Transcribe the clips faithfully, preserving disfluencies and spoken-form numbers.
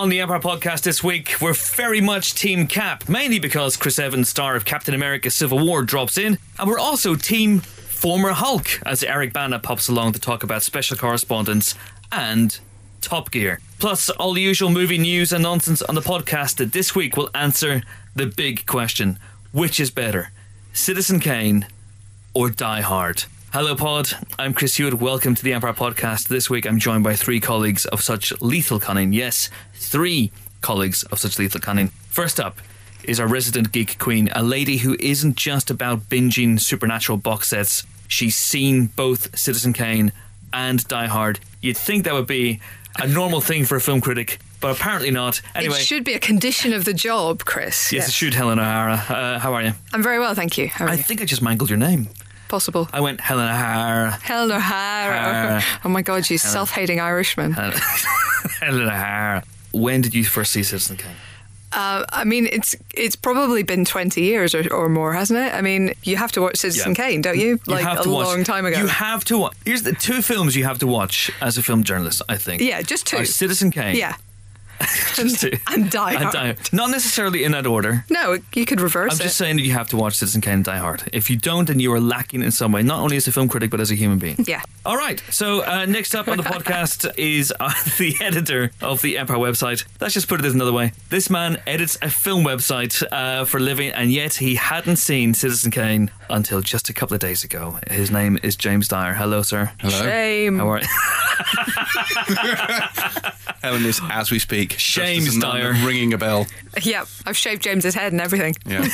On the Empire podcast this week, we're very much Team Cap, mainly because Chris Evans, star of Captain America Civil War, drops in, and we're also Team Former Hulk, as Eric Bana pops along to talk about Special Correspondents and Top Gear. Plus, all the usual movie news and nonsense on the podcast that this week will answer the big question: which is better, Citizen Kane or Die Hard? Hello pod, I'm Chris Hewitt. Welcome to the Empire podcast. This week I'm joined by three colleagues of such lethal cunning. Yes, three colleagues of such lethal cunning. First up is our resident geek queen, a lady who isn't just about binging supernatural box sets. She's seen both Citizen Kane and Die Hard. You'd think that would be a normal thing for a film critic, but apparently not. Anyway, it should be a condition of the job, Chris. Yes, yes. it should. Helen O'Hara. Uh, how are you? I'm very well, thank you. How are I you? think I just mangled your name. Possible. I went Helen O'Hara. Helen O'Hara. Oh my God, you Helen. self-hating Irishman. Helen, Helen O'Hara. When did you first see Citizen Kane? Uh, I mean, it's it's probably been twenty years or, or more, hasn't it? I mean, you have to watch Citizen Yeah. Kane, don't you? You Like have a to watch, long time ago. You have to watch. Here's the two films you have to watch as a film journalist, I think. Yeah, just two. Are Citizen Kane. Yeah. Just two. And Die And Hard. Die Hard. Not necessarily in that order. No, you could reverse I'm it. just saying that you have to watch Citizen Kane and Die Hard. If you don't, then you are lacking in some way, not only as a film critic, but as a human being. Yeah. All right. So uh, next up on the podcast is uh, the editor of the Empire website. Let's just put it another way. This man edits a film website uh, for a living, and yet he hadn't seen Citizen Kane until just a couple of days ago. His name is James Dyer. Hello, sir. Hello. Shame. How are you? Helen is, as we speak, James just as Dyer. another ringing a bell. Yeah, I've shaved James's head and everything. Yeah.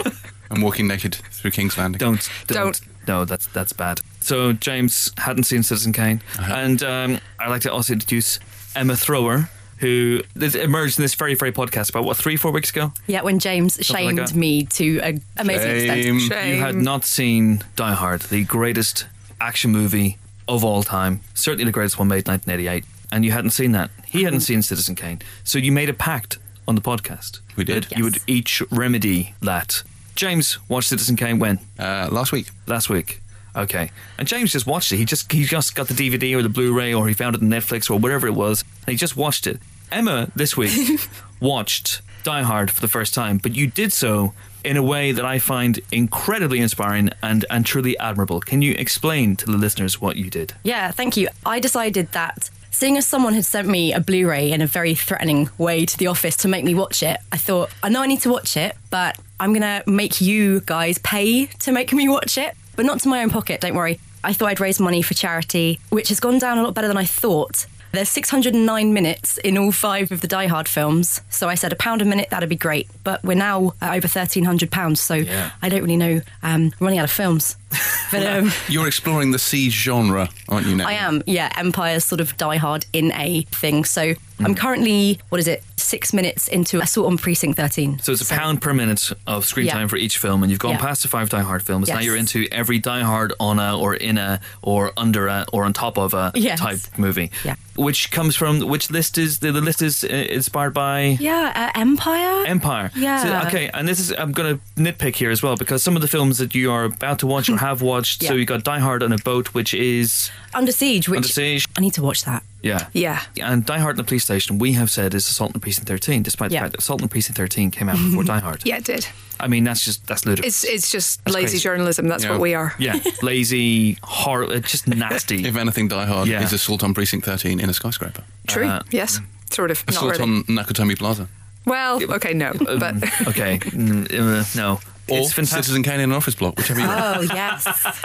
I'm walking naked through King's Landing. Don't, don't. Don't. No, that's that's bad. So James hadn't seen Citizen Kane, Uh-huh. and um, I'd like to also introduce Emma Thrower, who this emerged in this very, very podcast about, what, three, four weeks ago? Yeah, when James Something like shamed that. me to an amazing Shame. extent. Shame. You had not seen Die Hard, the greatest action movie of all time, certainly the greatest one made in nineteen eighty-eight, and you hadn't seen that. He hadn't seen Citizen Kane. So you made a pact on the podcast. We did. That you would Yes. each remedy that. James watched Citizen Kane when? Uh, last week. Last week. Okay. And James just watched it. He just he just got the D V D or the Blu-ray, or he found it on Netflix or whatever it was, and he just watched it. Emma, this week, watched Die Hard for the first time, but you did so in a way that I find incredibly inspiring and, and truly admirable. Can you explain to the listeners what you did? Yeah, thank you. I decided that seeing as someone had sent me a Blu-ray in a very threatening way to the office to make me watch it, I thought, I know I need to watch it, but I'm going to make you guys pay to make me watch it, but not to my own pocket, don't worry. I thought I'd raise money for charity, which has gone down a lot better than I thought. There's six hundred nine minutes in all five of the Die Hard films, so I said a pound a minute, that'd be great. But we're now at over thirteen hundred pounds, so Yeah. I don't really know. Um, I'm running out of films. But um, You're exploring the siege genre, aren't you now? I am, yeah. Empire's sort of Die Hard in a thing. So I'm currently, what is it, six minutes into Assault on Precinct thirteen. So it's a pound per minute of screen Yeah. time for each film, and you've gone Yeah. past the five Die Hard films. Now Yes. you're into every Die Hard on a, or in a, or under a, or on top of a Yes. type movie. Yeah. Which comes from, which list is, the, the list is uh, inspired by... Yeah, uh, Empire? Empire. Yeah. So, okay, and this is, I'm going to nitpick here as well, because some of the films that you are about to watch or have watched, so Yeah. you got Die Hard on a Boat, which is Under Siege, which Under Siege. I need to watch that. Yeah. Yeah. And Die Hard in the Police Station, we have said, is Assault on Precinct thirteen, despite the Yeah. fact that Assault on Precinct thirteen came out before Die Hard. Yeah, it did. I mean, that's just, that's ludicrous. It's it's just That's lazy crazy. journalism. That's Yeah. what we are. Yeah, lazy, horrible, just nasty. If anything, Die Hard Yeah. is Assault on Precinct thirteen in a skyscraper. True. Uh, yes. Sort of. Not Assault really. on Nakatomi Plaza. Well, okay, no, Um, but okay, mm, uh, no. Or It's fantastic. Citizen Kane in an office block, whichever you want. Oh, yes.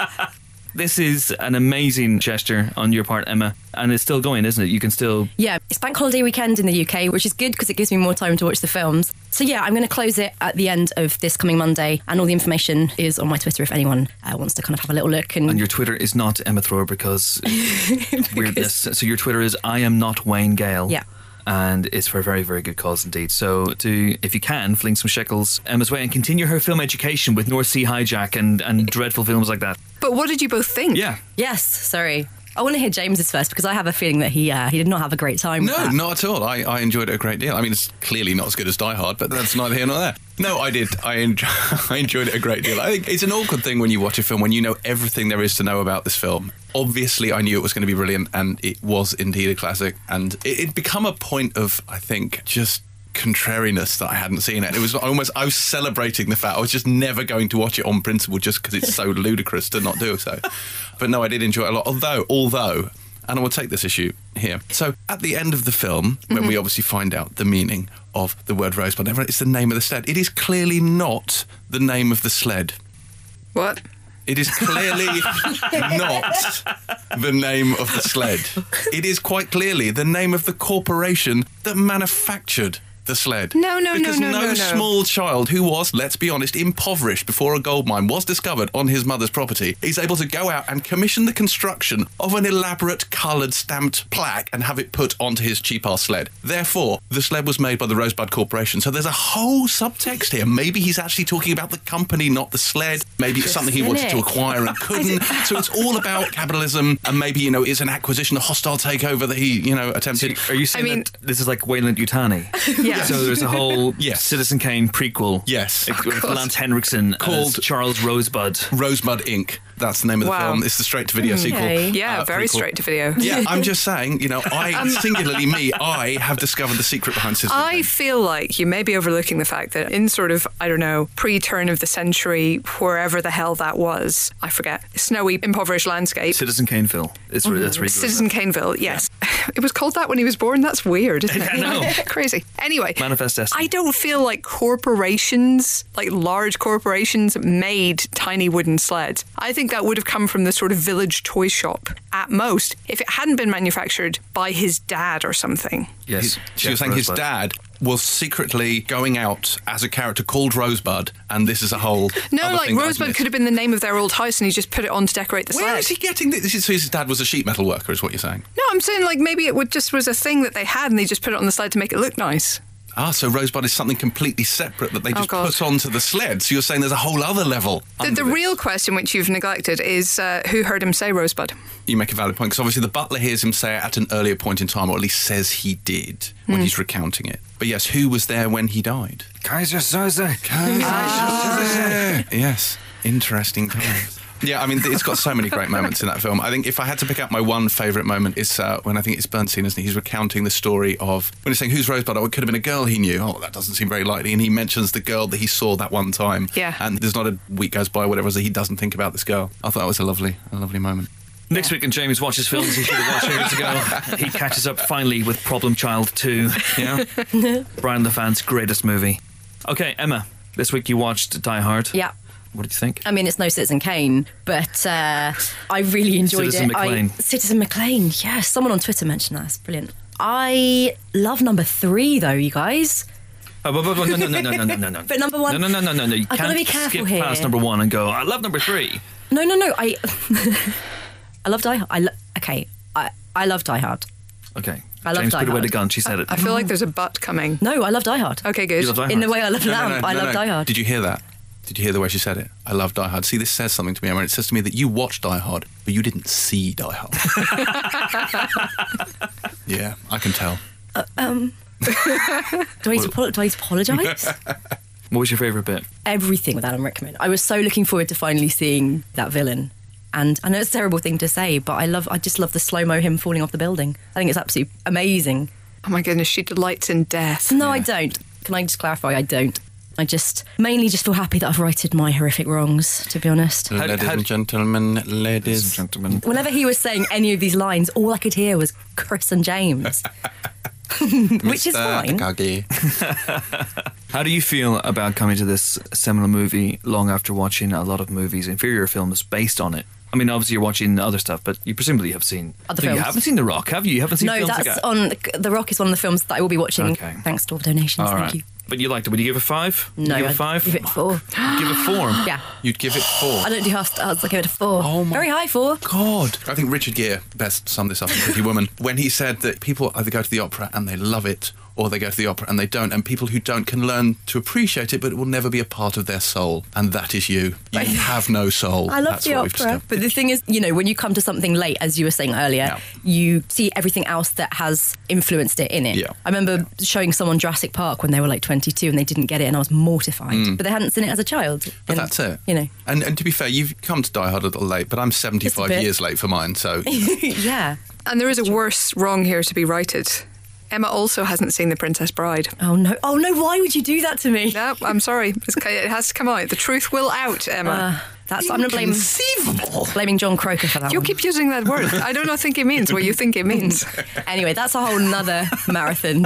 This is an amazing gesture on your part, Emma, and it's still going, isn't it? You can still... Yeah, it's bank holiday weekend in the U K, which is good because it gives me more time to watch the films. So yeah, I'm going to close it at the end of this coming Monday, and all the information is on my Twitter if anyone uh, wants to kind of have a little look. And, And your Twitter is not Emma Thrower because weirdness. So your Twitter is I am not Wayne Gale. Yeah. And it's for a very, very good cause indeed. So do, if you can, fling some shekels Emma's way and continue her film education with North Sea Hijack and, and dreadful films like that. but what did you both think? Yeah. yes, sorry. I want to hear James's first because I have a feeling that he uh, he did not have a great time. with No, that. not at all. I, I enjoyed it a great deal. I mean, it's clearly not as good as Die Hard, but that's neither here nor there. No, I did. I, enjoy, I enjoyed it a great deal. I think it's an awkward thing when you watch a film when you know everything there is to know about this film. Obviously, I knew it was going to be brilliant, and it was indeed a classic. And it, it'd become a point of, I think, just contrariness that I hadn't seen it. It was almost, I was celebrating the fact I was just never going to watch it on principle just because it's so ludicrous to not do so. But no, I did enjoy it a lot. Although, although, and I will take this issue here. So at the end of the film, when mm-hmm. we obviously find out the meaning of the word rosebud, it's the name of the sled. It is clearly not the name of the sled. What? It is clearly not the name of the sled. It is quite clearly the name of the corporation that manufactured the sled. No, no, because no, no, no, no, no. small child who was, let's be honest, impoverished before a gold mine was discovered on his mother's property is able to go out and commission the construction of an elaborate coloured stamped plaque and have it put onto his cheap-ass sled. Therefore, the sled was made by the Rosebud Corporation. So there's a whole subtext here. Maybe he's actually talking about the company, not the sled. Maybe it's something he wanted to acquire and couldn't. So it's all about capitalism, and maybe, you know, it's an acquisition, a hostile takeover that he, you know, attempted. Are you saying I mean, that this is like Wayland Yutani? Yeah. So there's a whole yes. Citizen Kane prequel. Yes. With Lance Henriksen called Charles Rosebud. Rosebud Incorporated. That's the name of the Wow. film. It's the straight-to-video Okay. sequel. Yeah, uh, very prequel. straight to video. Yeah, I'm just saying, you know, I, singularly me, I have discovered the secret behind Citizen I Kane. feel like you may be overlooking the fact that in sort of, I don't know, pre-turn of the century, wherever the hell that was, I forget, snowy, impoverished landscape. Citizen Kaneville. It's mm-hmm. that's Citizen Kaneville, yes. It was called that when he was born? That's weird, isn't it? I know. Crazy. Anyway. Manifest Destiny. I don't feel like corporations, like large corporations, made tiny wooden sleds. I think that would have come from the sort of village toy shop at most, if it hadn't been manufactured by his dad or something. Yes. So you're saying his dad was secretly going out as a character called Rosebud, and this is a whole No, other like thing that I've Rosebud missed. could have been the name of their old house and he just put it on to decorate the Where sled. is he getting this? This is- So his dad was a sheet metal worker, is what you're saying? No, I'm saying like maybe it would just was a thing that they had and they just put it on the sled to make it look nice. Ah, so Rosebud is something completely separate that they just God. put onto the sled. So you're saying there's a whole other level. The, under the this. real question, which you've neglected, is uh, who heard him say Rosebud? You make a valid point, because obviously the butler hears him say it at an earlier point in time, or at least says he did when Hmm. he's recounting it. But yes, who was there when he died? Kaiser Soze. Yes, interesting times. Yeah, I mean, it's got so many great moments in that film. I think if I had to pick out my one favourite moment, it's uh, when I think it's Bernstein, isn't he? He's recounting the story of, when he's saying, who's Rosebud? Oh, it could have been a girl he knew. Oh, that doesn't seem very likely. And he mentions the girl that he saw that one time. Yeah. And there's not a week goes by, whatever, that he doesn't think about this girl. I thought that was a lovely, a lovely moment. Next week, when James watches films he should have watched years ago, he catches up finally with Problem Child two. Yeah, Brian LeFant's greatest movie. Okay, Emma, this week you watched Die Hard. Yeah. What did you think? I mean, it's no Citizen Kane, but uh, I really enjoyed Citizen it. McLean. I, Citizen McLean, yes. Someone on Twitter mentioned that. It's brilliant. I love number three, though, you guys. Oh, but, but, but, no, no, no, no, no, no, no, no. But number one- No, no, no, no, no. You I've can't gotta be careful skip here. past number one and go, I love number three. No, no, no. I I love Die Hard. I lo- okay, I, I love Die Hard. Okay. I love James Die put away Hard. the gun. She said it. I feel like there's a but coming. No, I love Die Hard. Okay, good. You love Die Hard? In the way I love No, no, Lamp, no, I no, love no. Die Hard. Did you hear that? Did you hear the way she said it? I love Die Hard. See, this says something to me, Emma. It says to me that you watched Die Hard, but you didn't see Die Hard. Yeah, I can tell. Uh, um, do I need to, apolo- do I need to apologise? What was your favourite bit? Everything with Alan Rickman. I was so looking forward to finally seeing that villain. And I know it's a terrible thing to say, but I love. I just love the slow-mo him falling off the building. I think it's absolutely amazing. Oh my goodness, she delights in death. No, I don't. Can I just clarify? I don't. I just mainly just feel happy that I've righted my horrific wrongs, to be honest. How- ladies how- and gentlemen, ladies and gentlemen. Whenever he was saying any of these lines, all I could hear was Chris and James. Which is Mister fine. Takagi. How do you feel about coming to this seminal movie long after watching a lot of movies, inferior films based on it? I mean, obviously you're watching other stuff, but you presumably have seen Other No, You films. haven't seen The Rock, have you? You haven't seen No, films that's like that? on. The Rock is one of the films that I will be watching. Okay. Thanks to all the donations. All Thank right. you. But you liked it. Would you give it five? Would No, you give I'd it five? give it four. Give it four. Yeah. You'd give it four. I don't do half stars. I give it a four. Oh my Very high four. God. I think Richard Gere best summed this up in Pretty Woman when he said that people either go to the opera and they love it or they go to the opera and they don't. And people who don't can learn to appreciate it, but it will never be a part of their soul. And that is you. You have no soul. I love That's the what we've opera. discovered. But the thing is, you know, when you come to something late, as you were saying earlier, Yeah. you see everything else that has influenced it in it. Yeah. I remember showing someone Jurassic Park when they were like twenty-two and they didn't get it, and I was mortified. But they hadn't seen it as a child. Mm. But And, that's it. You know. And, and to be fair, you've come to Die Hard a little late, but I'm seventy-five bit. years late for mine, so... Yeah. And there is a worse wrong here to be righted. Emma also hasn't seen The Princess Bride. Oh no! Oh no! Why would you do that to me? No, I'm sorry. It's, it has to come out. The truth will out, Emma. Uh, that's I'm gonna blame Inconceivable. blaming John Croker for that. you one. keep using that word. I don't know, think it means what you think it means. Anyway, that's a whole nother marathon.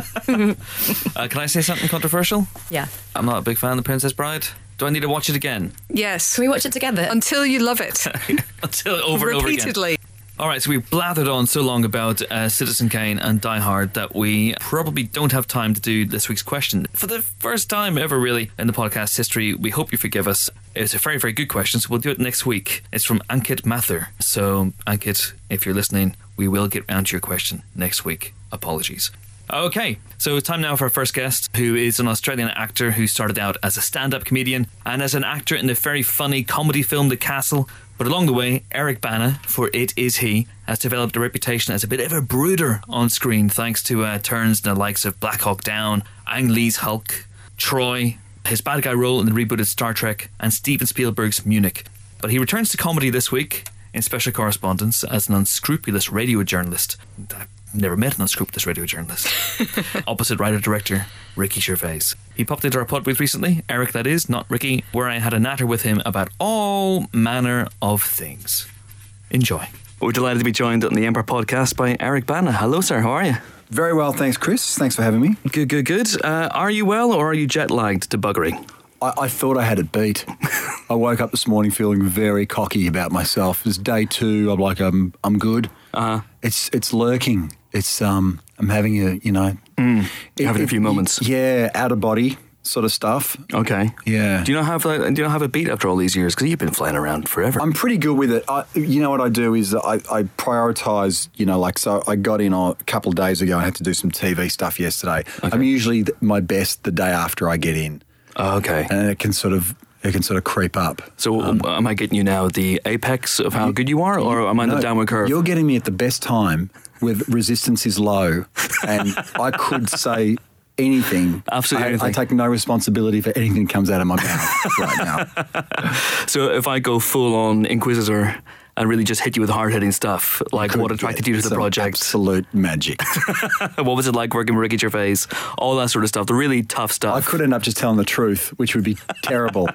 Uh, can I say something controversial? Yeah. I'm not a big fan of The Princess Bride. Do I need to watch it again? Yes. Can we watch it together? Until you love it. Until over and over again. Repeatedly. All right, so we blathered on so long about uh, Citizen Kane and Die Hard that we probably don't have time to do this week's question. For the first time ever, really, in the podcast history, we hope you forgive us. It's a very, very good question, so we'll do it next week. It's from Ankit Mathur. So, Ankit, if you're listening, we will get round to your question next week. Apologies. Okay, so it's time now for our first guest, who is an Australian actor who started out as a stand-up comedian and as an actor in the very funny comedy film The Castle. But along the way, Eric Bana, for It Is He, has developed a reputation as a bit of a brooder on screen thanks to uh, turns in the likes of Black Hawk Down, Ang Lee's Hulk, Troy, his bad guy role in the rebooted Star Trek, and Steven Spielberg's Munich. But he returns to comedy this week in Special Correspondence as an unscrupulous radio journalist. I've never met an unscrupulous radio journalist. Opposite writer-director Ricky Gervais. He popped into our pod booth recently, Eric that is, not Ricky, where I had a natter with him about all manner of things. Enjoy. We're delighted to be joined on the Empire podcast by Eric Bana. Hello, sir. How are you? Very well, thanks, Chris. Thanks for having me. Good, good, good. Uh, are you well, or are you jet-lagged to buggering? I, I thought I had it beat. I woke up this morning feeling very cocky about myself. It's day two. I'm like, I'm, I'm good. Uh-huh. It's, it's lurking. It's, um, I'm having a, you know, Mm, it- having a it- few moments. Yeah, out of body sort of stuff. Okay. Yeah. Do you not have a, do you not have a beat after all these years? Because you've been flying around forever. I'm pretty good with it. I, you know what I do is I, I prioritise, you know, like, so I got in a couple of days ago. I had to do some T V stuff yesterday. I'm usually th- my best the day after I get in. Oh, okay. And it can sort of, it can sort of creep up. So am I getting you now the apex of how good you are, or am I on the No, downward curve? You're getting me at the best time with resistance is low, and I could say anything. Absolutely I, anything. I take no responsibility for anything that comes out of my mouth right now. So if I go full on Inquisitor and really just hit you with hard-hitting stuff, like what attracted you to the Some project? Absolute magic. What was it like working with Ricky Gervais? All that sort of stuff, the really tough I stuff. could end up just telling the truth, which would be terrible.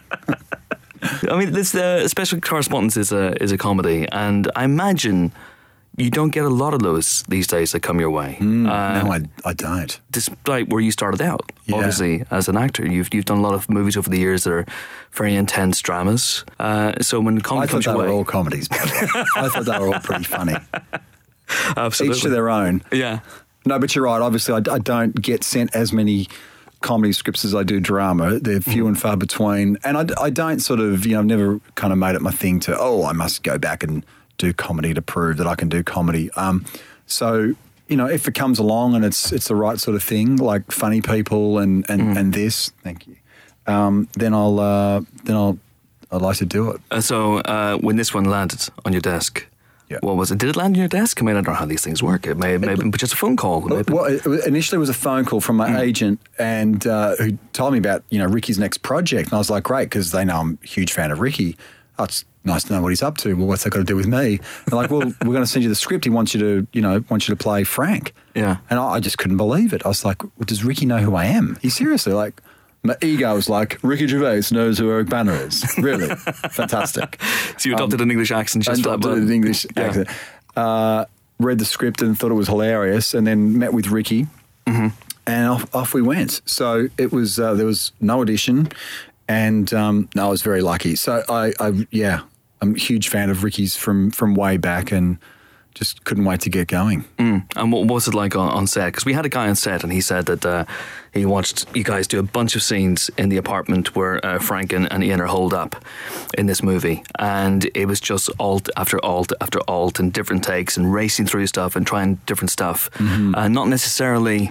I mean, this uh, Special Correspondence is a is a comedy, and I imagine you don't get a lot of those these days that come your way. Uh, no, I, I don't. despite where you started out, Yeah. obviously, as an actor. You've you've done a lot of movies over the years that are very intense dramas. Uh, so when I comedy thought comes they your were way... all comedies. by the way. I thought they were all pretty funny. Absolutely. Each to their own. Yeah. No, but you're right. Obviously, I, I don't get sent as many comedy scripts as I do drama. They're few and far between. And I, I don't sort of, you know, I've never kind of made it my thing to, oh, I must go back and do comedy to prove that I can do comedy. Um, so, you know, if it comes along and it's it's the right sort of thing, like funny people and, and, Mm. and this, thank you, um, then I'll, uh, then I'll, I'd like to do it. Uh, so uh, when this one landed on your desk, Yeah. what was it? Did it land on your desk? I mean, I don't know how these things work. It may, may have been just a phone call. It may have been- Well, it, it initially was a phone call from my Mm. agent, and uh, who told me about you know Ricky's next project, and I was like, great, because they know I'm a huge fan of Ricky. Oh, it's nice to know what he's up to. Well, what's that got to do with me? They're like, well, we're going to send you the script. He wants you to, you know, wants you to play Frank. Yeah. And I, I just couldn't believe it. I was like, well, does Ricky know who I am? He seriously like. My ego was like, Ricky Gervais knows who Eric Bana is. Really? Fantastic. So you adopted an English accent just I for that adopted one. an English Yeah. accent. Uh, read the script and thought it was hilarious, and then met with Ricky, Mm-hmm. and off, off we went. So it was uh, there was no audition, and um, no, I was very lucky. So I, I, yeah, I'm a huge fan of Ricky's from from way back, and just couldn't wait to get going. Mm. And what was it like on, on set? Because we had a guy on set and he said that uh, he watched you guys do a bunch of scenes in the apartment where uh, Frank and, and Ian are holed up in this movie. And it was just alt after alt after alt and different takes and racing through stuff and trying different stuff. Mm-hmm. Uh, not necessarily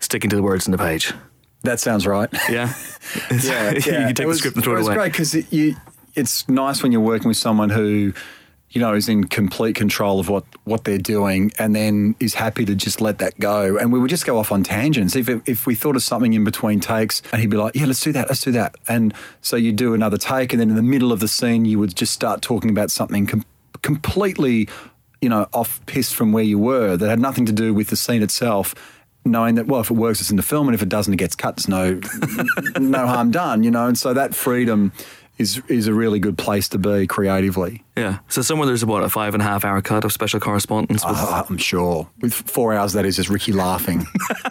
sticking to the words on the page. That sounds right. Yeah, yeah, you yeah. can take It was, the script and throw it it was away. great because it, you, it's nice when you're working with someone who, you know, is in complete control of what, what they're doing and then is happy to just let that go. And we would just go off on tangents. If if we thought of something in between takes and he'd be like, yeah, let's do that, let's do that. And so you do another take and then in the middle of the scene you would just start talking about something com- completely, you know, off piste from where you were that had nothing to do with the scene itself, knowing that, well, if it works, it's in the film, and if it doesn't, it gets cut. There's no no harm done, you know. And so that freedom is is a really good place to be creatively. Yeah. So somewhere there's about a five and a half hour cut of special correspondence. With Uh, I'm sure. With four hours, that is just Ricky laughing.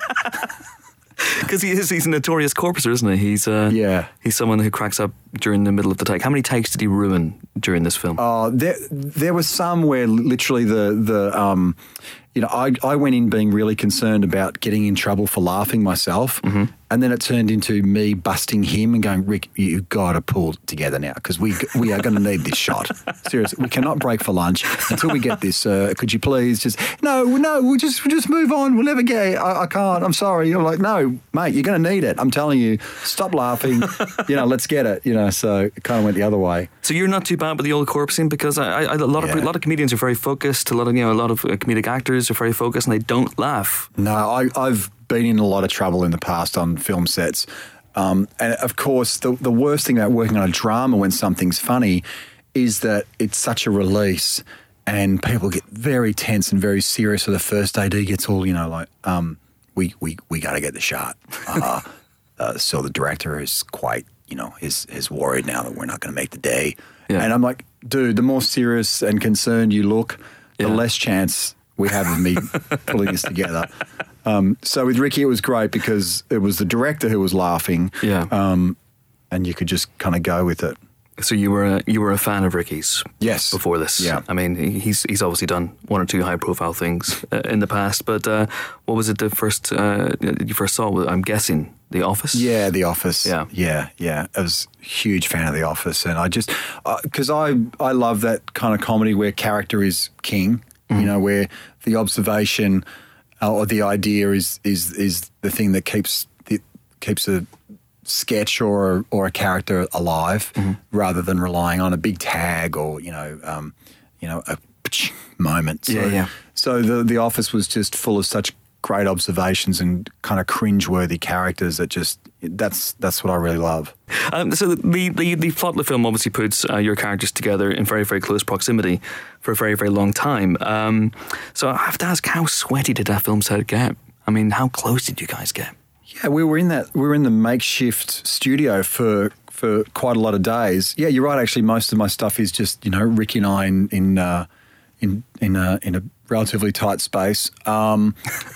Because he is, he's a notorious corpser, isn't he? He's uh, Yeah. He's someone who cracks up during the middle of the take. How many takes did he ruin during this film? Uh, there, there was some where literally the the um, you know, I I went in being really concerned about getting in trouble for laughing myself, Mm-hmm. and then it turned into me busting him and going, Rick, you got to pull it together now because we we are going to need this shot. Seriously, we cannot break for lunch until we get this. Uh, could you please just no, no, we'll just we'll just move on. We'll never get. I, I can't. I'm sorry. I'm like, no, mate, you're going to need it. I'm telling you. Stop laughing. You know, let's get it. You know, so it kind of went the other way. So you're not too bad with the old corpsing because I, I, a lot of Yeah. a lot of comedians are very focused. A lot of you know a lot of uh, comedic actors are very focused and they don't laugh. No, I, I've been in a lot of trouble in the past on film sets. Um, and of course, the, the worst thing about working on a drama when something's funny is that it's such a release and people get very tense and very serious. So the first A D gets all, you know, like, um, we, we, we got to get the shot. Uh, uh, so the director is quite, you know, is, is worried now that we're not going to make the day. Yeah. And I'm like, dude, the more serious and concerned you look, the Yeah. less chance we have of me pulling this together. Um, so with Ricky, it was great because it was the director who was laughing, Yeah. um, and you could just kind of go with it. So you were a, you were a fan of Ricky's, Yes. before this. Yeah. I mean, he- he's he's obviously done one or two high profile things uh, in the past. But uh, what was it the first uh, you first saw? I'm guessing The Office. Yeah, The Office. Yeah. yeah, yeah. I was a huge fan of The Office, and I just because I I love that kind of comedy where character is king. You know, where the observation uh, or the idea is is is the thing that keeps the, keeps a sketch or or a character alive, Mm-hmm. rather than relying on a big tag or you know um, you know a moment. So, Yeah, yeah. So the the Office was just full of such great observations and kind of cringeworthy characters that just that's that's what I really love. Um, so the, the the plot of the film obviously puts uh, your characters together in very very close proximity for a very very long time. Um, so I have to ask, how sweaty did that film set get? I mean, how close did you guys get? Yeah, we were in that. We were in the makeshift studio for for quite a lot of days. Yeah, you're right. Actually, most of my stuff is just you know Ricky and I in in uh, in in a, in a relatively tight space. Um,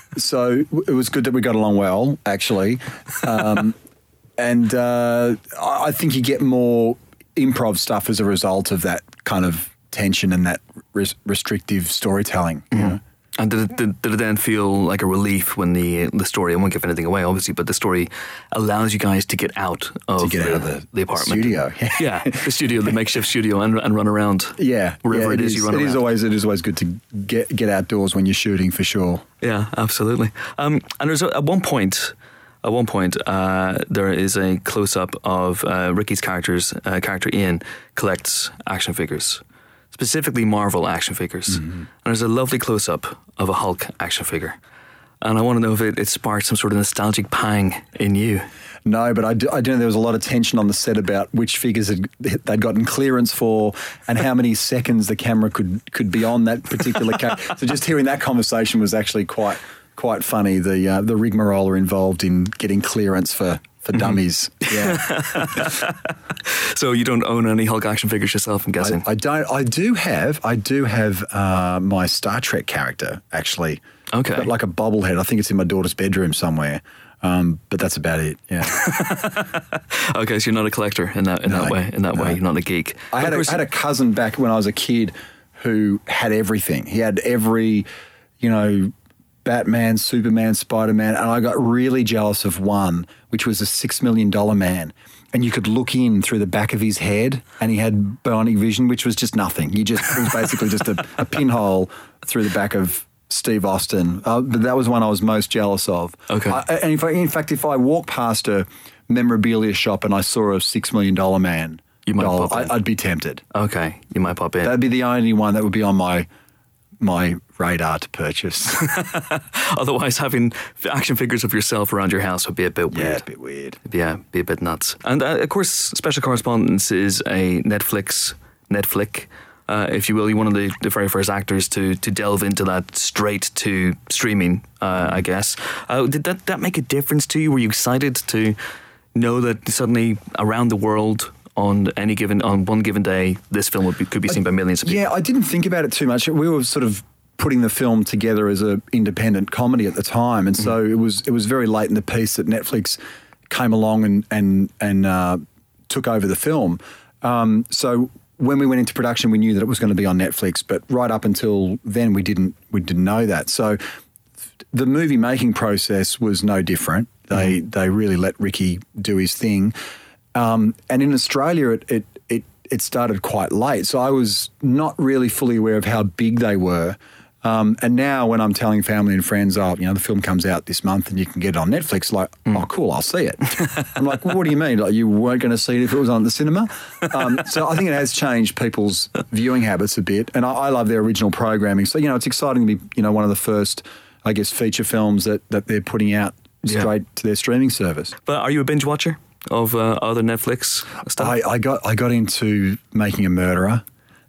so it was good that we got along well, actually. Um, and uh, I I think you get more improv stuff as a result of that kind of tension and that res- restrictive storytelling. You know? And did it, did, did it then feel like a relief when the the story, I won't give anything away obviously, but the story allows you guys to get out of, To get the, out of the- the apartment. studio. Yeah, the studio, the makeshift studio, and, and run around. Yeah, Wherever yeah, it is, you run It around. is always it is always good to get get outdoors when you're shooting for sure. Yeah, absolutely. Um, and there's a, at one point, at one point, uh, there is a close up of uh, Ricky's character's uh, character Ian collects action figures, specifically Marvel action figures. Mm-hmm. And there's a lovely close up of a Hulk action figure. And I want to know if it, it sparked some sort of nostalgic pang in you. No, but I do, I do know there was a lot of tension on the set about which figures had, they'd gotten clearance for and how many seconds the camera could could be on that particular character. So just hearing that conversation was actually quite quite funny. The uh, the rigmarole involved in getting clearance for, for dummies. Yeah, So you don't own any Hulk action figures yourself, I'm guessing. I, I don't. I do have. I do have uh, my Star Trek character actually. Okay. Got like a bobblehead. I think it's in my daughter's bedroom somewhere. Um, but that's about it. Yeah. Okay, so you're not a collector in that in No, that way. In that no. way, you're not a geek. I had, Of a, course- I had a cousin back when I was a kid who had everything. He had every, you know, Batman, Superman, Spider-Man, and I got really jealous of one, which was a six million dollars man. And you could look in through the back of his head and he had bionic vision, which was just nothing. You just, it was basically just a, a pinhole through the back of Steve Austin, uh, but that was one I was most jealous of. Okay. I, and in fact, in fact, if I walked past a memorabilia shop and I saw a six million dollar man You might doll, pop in. I, I'd be tempted. Okay, you might pop in. That'd be the only one that would be on my my radar to purchase. Otherwise, having f- action figures of yourself around your house would be a bit Yeah, weird. a bit weird. Yeah, be a bit nuts. And uh, of course, Special Correspondence is a Netflix, Netflix, uh, if you will. You're one of the, the very first actors to to delve into that straight to streaming, uh, I guess. Uh, did that, that make a difference to you? Were you excited to know that suddenly around the world on any given, on one given day, this film would be, could be seen by millions of people? Yeah, I didn't think about it too much. We were sort of putting the film together as an independent comedy at the time, and so it was it was very late in the piece that Netflix came along and and and uh, took over the film. Um, so when we went into production, we knew that it was going to be on Netflix, but right up until then, we didn't we didn't know that. So the movie making process was no different. They mm. they really let Ricky do his thing. Um, and in Australia, it, it it it started quite late, so I was not really fully aware of how big they were. Um, and now, when I'm telling family and friends, "Oh, you know, the film comes out this month, and you can get it on Netflix," like, mm. "Oh, cool, I'll see it." I'm like, well, "What do you mean? Like, you weren't going to see it if it was on at the cinema?" Um, so I think it has changed people's viewing habits a bit, and I, I love their original programming. So you know, it's exciting to be you know one of the first, I guess, feature films that that they're putting out straight yeah. to their streaming service. But are you a binge watcher of uh, other Netflix stuff? I, I got I got into Making a Murderer,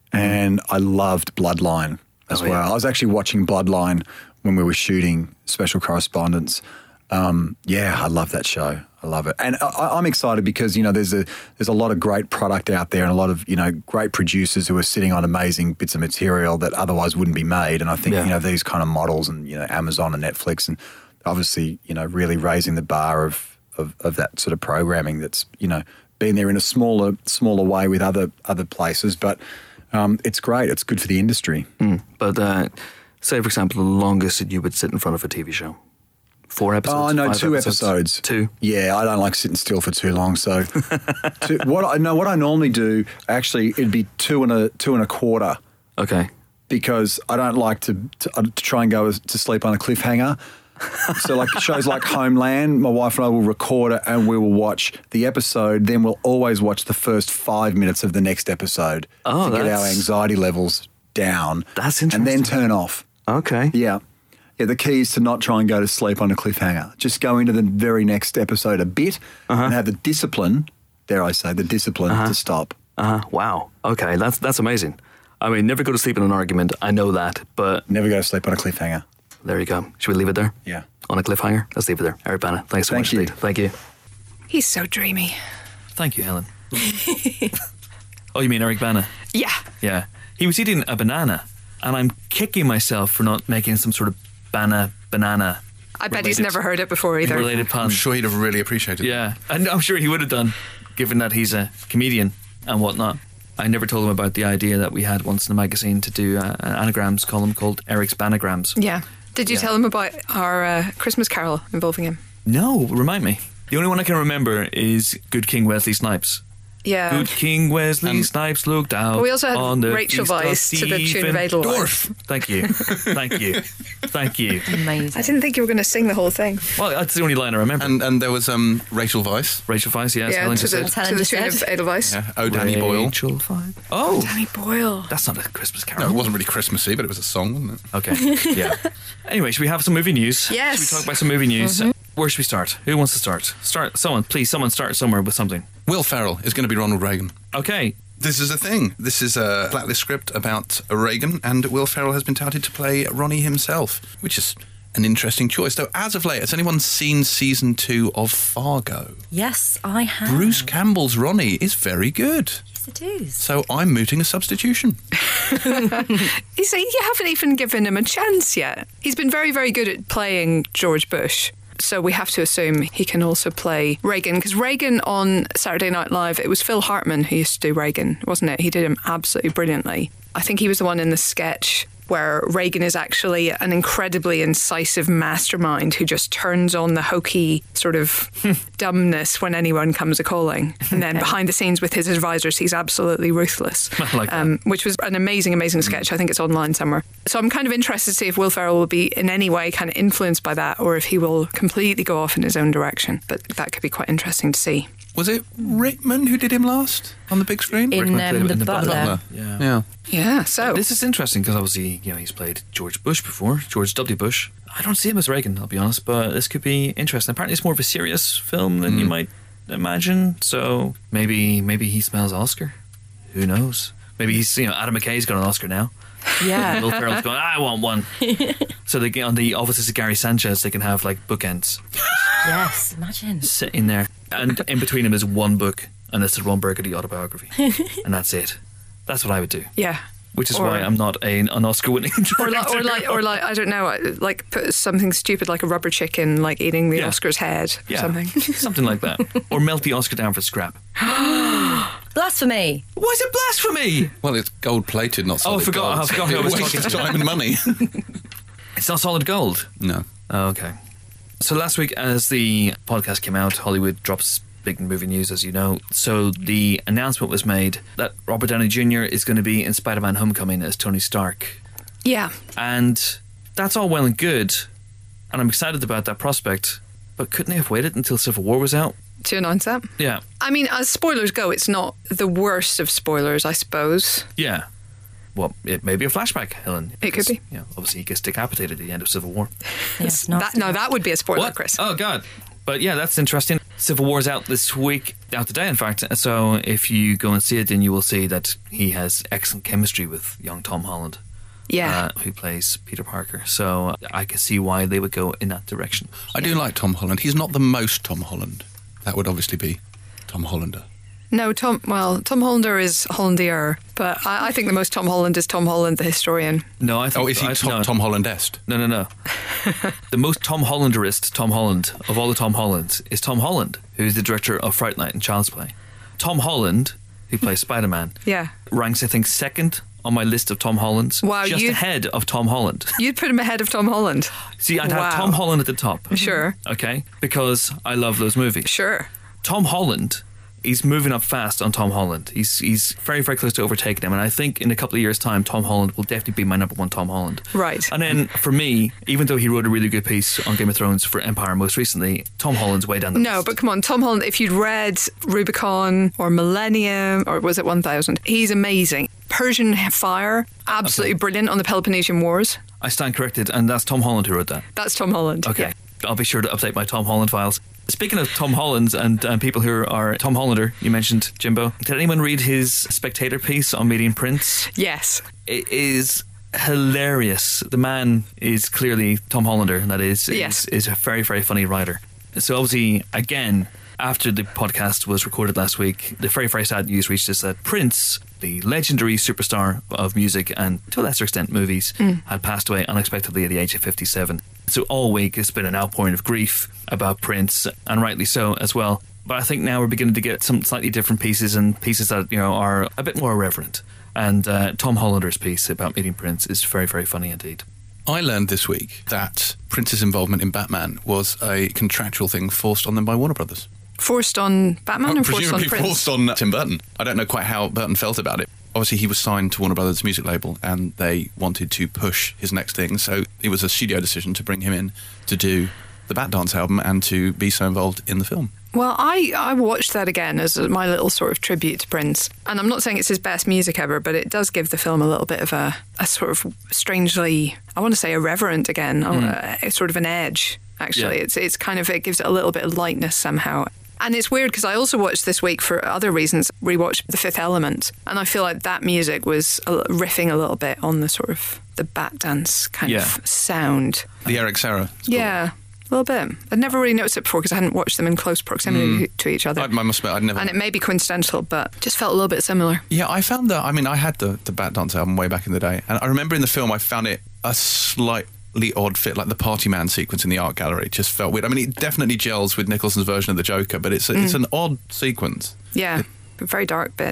and I loved Bloodline as Oh, well. yeah. I was actually watching Bloodline when we were shooting Special Correspondence. Um, yeah, I love that show. I love it, and I, I'm excited because you know there's a there's a lot of great product out there, and a lot of you know great producers who are sitting on amazing bits of material that otherwise wouldn't be made. And I think Yeah. you know these kind of models, and you know Amazon and Netflix, and obviously you know really raising the bar of. Of, of that sort of programming that's you know been there in a smaller smaller way with other other places, but um, it's great. It's good for the industry. Mm. But uh, say, for example, the longest that you would sit in front of a T V show? Four episodes? Oh no, Five two episodes. Two. Yeah, I don't like sitting still for too long. So, two, what I know, what I normally do, actually, it'd be two and a two and a quarter Okay. because I don't like to to, uh, to try and go to sleep on a cliffhanger. So like shows like Homeland, my wife and I will record it and we will watch the episode. Then we'll always watch the first five minutes of the next episode Oh, to get our that's- anxiety levels down. That's And then interesting. turn off. Okay. Yeah. Yeah, the key is to not try and go to sleep on a cliffhanger. Just go into the very next episode a bit and have the discipline, dare I say, the discipline to stop. Uh-huh. Wow. Okay, that's that's amazing. I mean, never go to sleep in an argument. I know that, but Never go to sleep on a cliffhanger. there you go. Should we leave it there? Yeah. On a cliffhanger? Let's leave it there. Eric Bana, thanks so Thank much you. indeed. Thank you. He's so dreamy. Thank you, Helen. Oh, you mean Eric Bana? Yeah. Yeah. He was eating a banana, and I'm kicking myself for not making some sort of bana banana. I bet he's related- never heard it before either. Related pun. I'm sure he'd have really appreciated it. Yeah, and I'm sure he would have done, given that he's a comedian and whatnot. I never told him about the idea that we had once in the magazine to do uh, an anagrams column called Eric's Banagrams. Yeah. Did you Yeah. tell him about our uh, Christmas carol involving him? No, remind me. The only one I can remember is Good King Wesley Snipes. Yeah. Good King Wesley Um, Snipes looked out. But we also had on the Rachel feast of Weisz to the tune of Stephen Edelweiss. Dorff. Thank you. Thank you. Thank you. Amazing. I didn't think you were going to sing the whole thing. Well, that's the only line I remember. And and there was um, Rachel Weisz. Rachel Weisz, yes. yeah, Helen to just the, said. Helen to the just tune said. of Edelweiss. Yeah. Oh, Danny Boyle. Rachel Weisz. Oh, Danny Boyle. that's not a Christmas carol. No, it wasn't really Christmassy, but it was a song, wasn't it? Okay, yeah. Anyway, should we have some movie news? Yes. Should we talk about some movie news? Where should we start? Who wants to start? Start, someone, please, someone start somewhere with something. Will Ferrell is going to be Ronald Reagan. Okay. This is a thing. This is a Blacklist script about Reagan, and Will Ferrell has been touted to play Ronnie himself, which is an interesting choice. Though, as of late, has anyone seen season two of Fargo? Yes, I have. Bruce Campbell's Ronnie is very good. Yes, it is. So I'm mooting a substitution. You see, you haven't even given him a chance yet. He's been very, very good at playing George Bush. So we have to assume he can also play Reagan. Because Reagan on Saturday Night Live, it was Phil Hartman who used to do Reagan, wasn't it? He did him absolutely brilliantly. I think he was the one in the sketch where Reagan is actually an incredibly incisive mastermind who just turns on the hokey sort of dumbness when anyone comes a-calling. And then behind the scenes with his advisors, he's absolutely ruthless. I like that. Um, which was an amazing, amazing sketch. I think it's online somewhere. So I'm kind of interested to see if Will Ferrell will be in any way kind of influenced by that or if he will completely go off in his own direction. But that could be quite interesting to see. Was it Rickman who did him last on the big screen? In Rickman played um, him The in The Butler. Butler. Yeah. Yeah. Yeah, so... This is interesting because obviously, you know, he's played George Bush before, George W. Bush. I don't see him as Reagan, I'll be honest, but this could be interesting. Apparently, it's more of a serious film than you might imagine. So maybe, maybe he smells Oscar. Who knows? Maybe he's, you know, Adam McKay's got an Oscar now. Yeah. Will Ferrell's going, I want one. So they get on the offices of Gary Sanchez, they can have like bookends Yes, imagine. sitting there, and in between them is one book, and it's the Ron Burgundy autobiography, and that's it. That's what I would do. Yeah. Which is Or- why I'm not a, an Oscar-winning director. Or like, or like, or like, I don't know, like put something stupid like a rubber chicken, like eating the Yeah. Oscar's head or yeah, something. something like that, or melt the Oscar down for scrap. Blasphemy. Why is it blasphemy? Well, it's gold-plated, not solid I forgot- gold. I forgot who I was Waste talking of to. time and money. It's not solid gold. No. Oh, okay. So last week, as the podcast came out, Hollywood drops big movie news, as you know. So the announcement was made that Robert Downey Junior is going to be in Spider-Man: Homecoming as Tony Stark, Yeah. and that's all well and good, and I'm excited about that prospect. But couldn't they have waited until Civil War was out? To announce that. Yeah, I mean, as spoilers go, it's not the worst of spoilers, I suppose. yeah. Well, it may be a flashback, Helen. It could because, be. You know, obviously, he gets decapitated at the end of Civil War. Yes, That, no, that would be a spoiler, Chris. Oh, God. But yeah, that's interesting. Civil War's out this week, out today, in fact. So if you go and see it, then you will see that he has excellent chemistry with young Tom Holland, Yeah. uh, who plays Peter Parker. So I can see why they would go in that direction. I do like Tom Holland. He's not the most Tom Holland. That would obviously be Tom Hollander. No, Tom, well, Tom Hollander is Hollandier, but I, I think the most Tom Holland is Tom Holland, the historian. No, I think... Oh, is he I, Tom, no. Tom Holland-est? No, no, no. The most Tom Hollanderist Tom Holland of all the Tom Hollands is Tom Holland, who's the director of Fright Night and Child's Play. Tom Holland, who plays Spider-Man, Yeah. ranks, I think, second on my list of Tom Hollands. Wow, just you- ahead of Tom Holland. You'd put him ahead of Tom Holland. See, I'd Wow. have Tom Holland at the top. Sure. Okay? Because I love those movies. Sure. Tom Holland, he's moving up fast on Tom Holland. He's he's very, very close to overtaking him. And I think in a couple of years' time, Tom Holland will definitely be my number one Tom Holland. Right. And then for me, even though he wrote a really good piece on Game of Thrones for Empire most recently, Tom Holland's way down the No, list. but come on, Tom Holland, if you'd read Rubicon or Millennium, or was it one thousand? He's amazing. Persian Fire, absolutely brilliant on the Peloponnesian Wars. I stand corrected, and that's Tom Holland who wrote that. That's Tom Holland. Okay. Yeah. I'll be sure to update my Tom Holland files. Speaking of Tom Hollands and uh, people who are Tom Hollander, you mentioned Jimbo. Did anyone read his Spectator piece on meeting Prince? Yes. It is hilarious. The man is clearly Tom Hollander, and that is, Yes. is, is a very, very funny writer. So obviously, again, after the podcast was recorded last week, the very, very sad news reached us that Prince, the legendary superstar of music and to a lesser extent movies, had passed away unexpectedly at the age of fifty-seven. So all week it's been an outpouring of grief about Prince, and rightly so as well. But I think now we're beginning to get some slightly different pieces, and pieces that, you know, are a bit more irreverent. And uh, Tom Hollander's piece about meeting Prince is very, very funny indeed. I learned this week that Prince's involvement in Batman was a contractual thing forced on them by Warner Brothers. Forced on Batman or forced on Presumably Prince? forced on Tim Burton. I don't know quite how Burton felt about it. Obviously, he was signed to Warner Brothers music label, and they wanted to push his next thing. So it was a studio decision to bring him in to do the Bat Dance album and to be so involved in the film. Well, I, I watched that again as my little sort of tribute to Prince. And I'm not saying it's his best music ever, but it does give the film a little bit of a, a sort of strangely, I want to say irreverent again, mm. a, a sort of an edge, actually. Yeah. It's it's kind of, it gives it a little bit of lightness somehow. And it's weird because I also watched this week for other reasons, rewatched The Fifth Element. And I feel like that music was a, riffing a little bit on the sort of the Bat Dance kind Yeah. of sound. The Eric Serra. Yeah. A little bit. I'd never really noticed it before because I hadn't watched them in close proximity to each other. I, I must admit, I'd never. And it may be coincidental, but just felt a little bit similar. Yeah, I found that. I mean, I had the, the Bat Dance album way back in the day, and I remember in the film I found it a slightly odd fit, like the Party Man sequence in the art gallery. It just felt weird. I mean, it definitely gels with Nicholson's version of the Joker, but it's a, it's an odd sequence. Yeah, a very dark bit.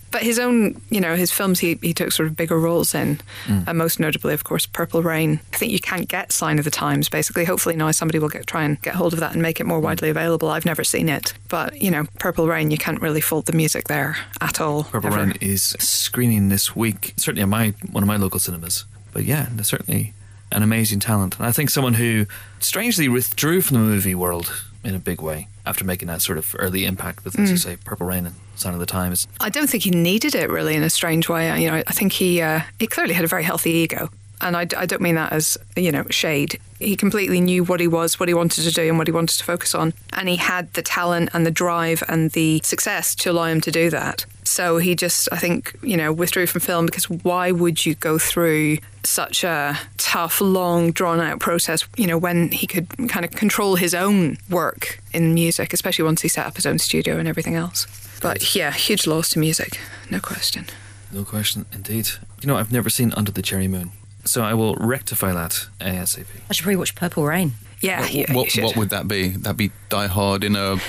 But his own, you know, his films he, he took sort of bigger roles in, mm. and most notably, of course, Purple Rain. I think you can't get Sign of the Times, basically. Hopefully now somebody will get try and get hold of that and make it more widely available. I've never seen it. But, you know, Purple Rain, you can't really fault the music there at all. Purple ever. Rain is screening this week, certainly at my one of my local cinemas. But yeah, there's certainly an amazing talent. And I think someone who strangely withdrew from the movie world in a big way after making that sort of early impact with, as mm. you say, Purple Rain and Sign of the Times. I don't think he needed it really in a strange way. You know, I think he uh, he clearly had a very healthy ego. And I, I don't mean that as, you know, shade. He completely knew what he was, what he wanted to do and what he wanted to focus on. And he had the talent and the drive and the success to allow him to do that. So he just, I think, you know, withdrew from film because why would you go through such a tough, long, drawn-out process, you know, when he could kind of control his own work in music, especially once he set up his own studio and everything else. But yeah, huge loss to music, no question. No question, indeed. You know, I've never seen Under the Cherry Moon. So I will rectify that ASAP. I should probably watch Purple Rain. Yeah, what, yeah what, what would that be? That'd be Die Hard in a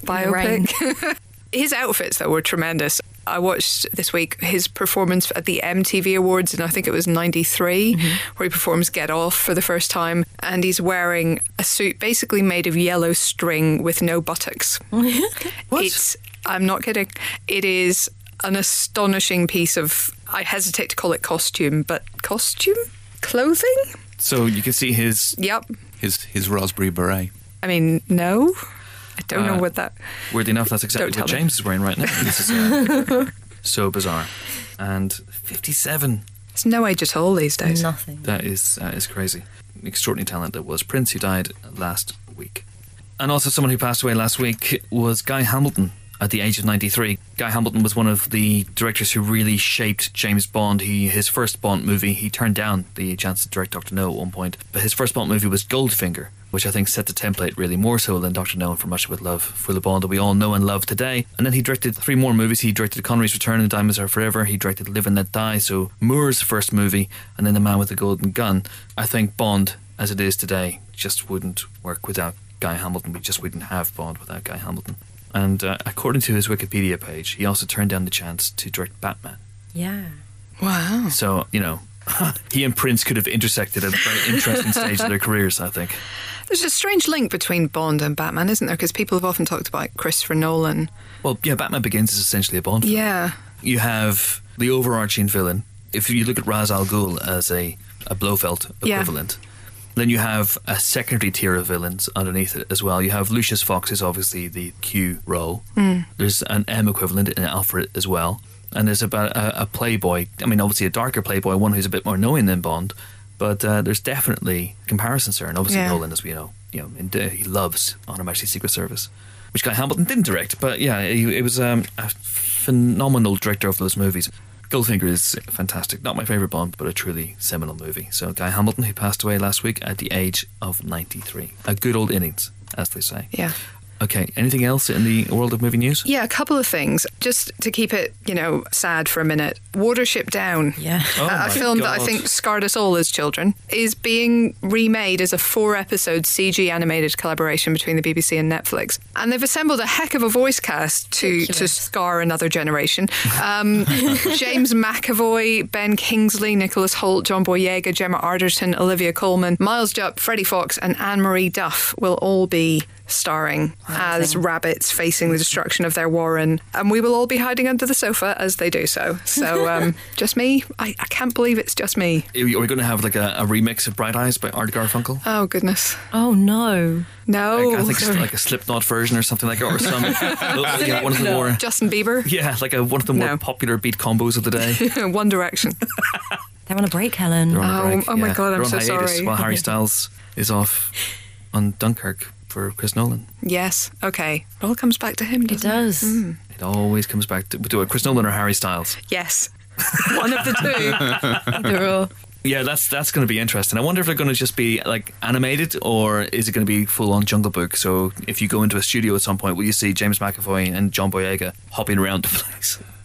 biopic. His outfits, though, were tremendous. I watched this week his performance at the M T V Awards, and I think it was ninety-three, mm-hmm. where he performs Get Off for the first time, and he's wearing a suit basically made of yellow string with no buttocks. What? It's, I'm not kidding. It is an astonishing piece of, I hesitate to call it costume, but costume? Clothing? So you can see his... Yep. His his raspberry beret. I mean, no. I don't uh, know what that... Weirdly enough, that's exactly what James me. is wearing right now. This is uh, so bizarre. And fifty-seven. It's no age at all these days. Nothing. That is, that is crazy. Extraordinary talent that was Prince, who died last week. And also someone who passed away last week was Guy Hamilton. At the age of ninety-three, Guy Hamilton was one of the directors who really shaped James Bond. He His first Bond movie, he turned down the chance to direct Doctor No at one point. But his first Bond movie was Goldfinger, which I think set the template really more so than Doctor No and For Much With Love, for the Bond that we all know and love today. And then he directed three more movies. He directed Connery's Return and Diamonds Are Forever. He directed Live and Let Die, so Moore's first movie, and then The Man with the Golden Gun. I think Bond, as it is today, just wouldn't work without Guy Hamilton. We just wouldn't have Bond without Guy Hamilton. And uh, according to his Wikipedia page, he also turned down the chance to direct Batman. Yeah. Wow. So, you know, he and Prince could have intersected at a very interesting stage of their careers, I think. There's a strange link between Bond and Batman, isn't there? Because people have often talked about Christopher Nolan. Well, yeah, Batman Begins is essentially a Bond film. Yeah. You have the overarching villain. If you look at Ra's al Ghul as a, a Blofeld equivalent... Yeah. Then you have a secondary tier of villains underneath it as well. You have Lucius Fox is obviously the Q role. Mm. There's an M equivalent in Alfred as well. And there's about a, a playboy. I mean, obviously a darker playboy, one who's a bit more knowing than Bond. But uh, there's definitely comparisons there. And obviously yeah. Nolan, as we know, you know, and, uh, he loves On Her Majesty's Secret Service, which Guy Hamilton didn't direct. But yeah, it was um, a phenomenal director of those movies. Goldfinger is fantastic. Not my favourite Bond, but a truly seminal movie. So Guy Hamilton, who passed away last week at the age of ninety-three. A good old innings, as they say. Yeah. Okay, anything else in the world of movie news? Yeah, a couple of things. Just to keep it, you know, sad for a minute. Watership Down, yeah. Oh a film God. that I think scarred us all as children, is being remade as a four-episode C G animated collaboration between the B B C and Netflix. And they've assembled a heck of a voice cast to, to scar another generation. Um, James McAvoy, Ben Kingsley, Nicholas Hoult, John Boyega, Gemma Arterton, Olivia Colman, Miles Jupp, Freddie Fox and Anne-Marie Duff will all be starring as rabbits facing the destruction of their warren, and we will all be hiding under the sofa as they do so. So um, just me? I, I can't believe it's just me. Are we going to have like a, a remix of Bright Eyes by Art Garfunkel? Oh goodness. Oh no. No. Like, I think it's like a Slipknot version or something like it, or some you know, one of the more Justin Bieber. Yeah, like a, one of the more no. popular beat combos of the day. One Direction. They're on a break, Helen. They're on a oh, break. oh my yeah. god, I'm They're on so hiatus sorry. While Harry Styles is off on Dunkirk for Chris Nolan. Yes, okay. It all comes back to him, doesn't it? Does. It mm. It always comes back to, to it. Chris Nolan or Harry Styles? Yes. One of the two. Either or. Yeah, that's that's going to be interesting. I wonder if they're going to just be like animated, or is it going to be full on Jungle Book? So if you go into a studio at some point, will you see James McAvoy and John Boyega hopping around the place?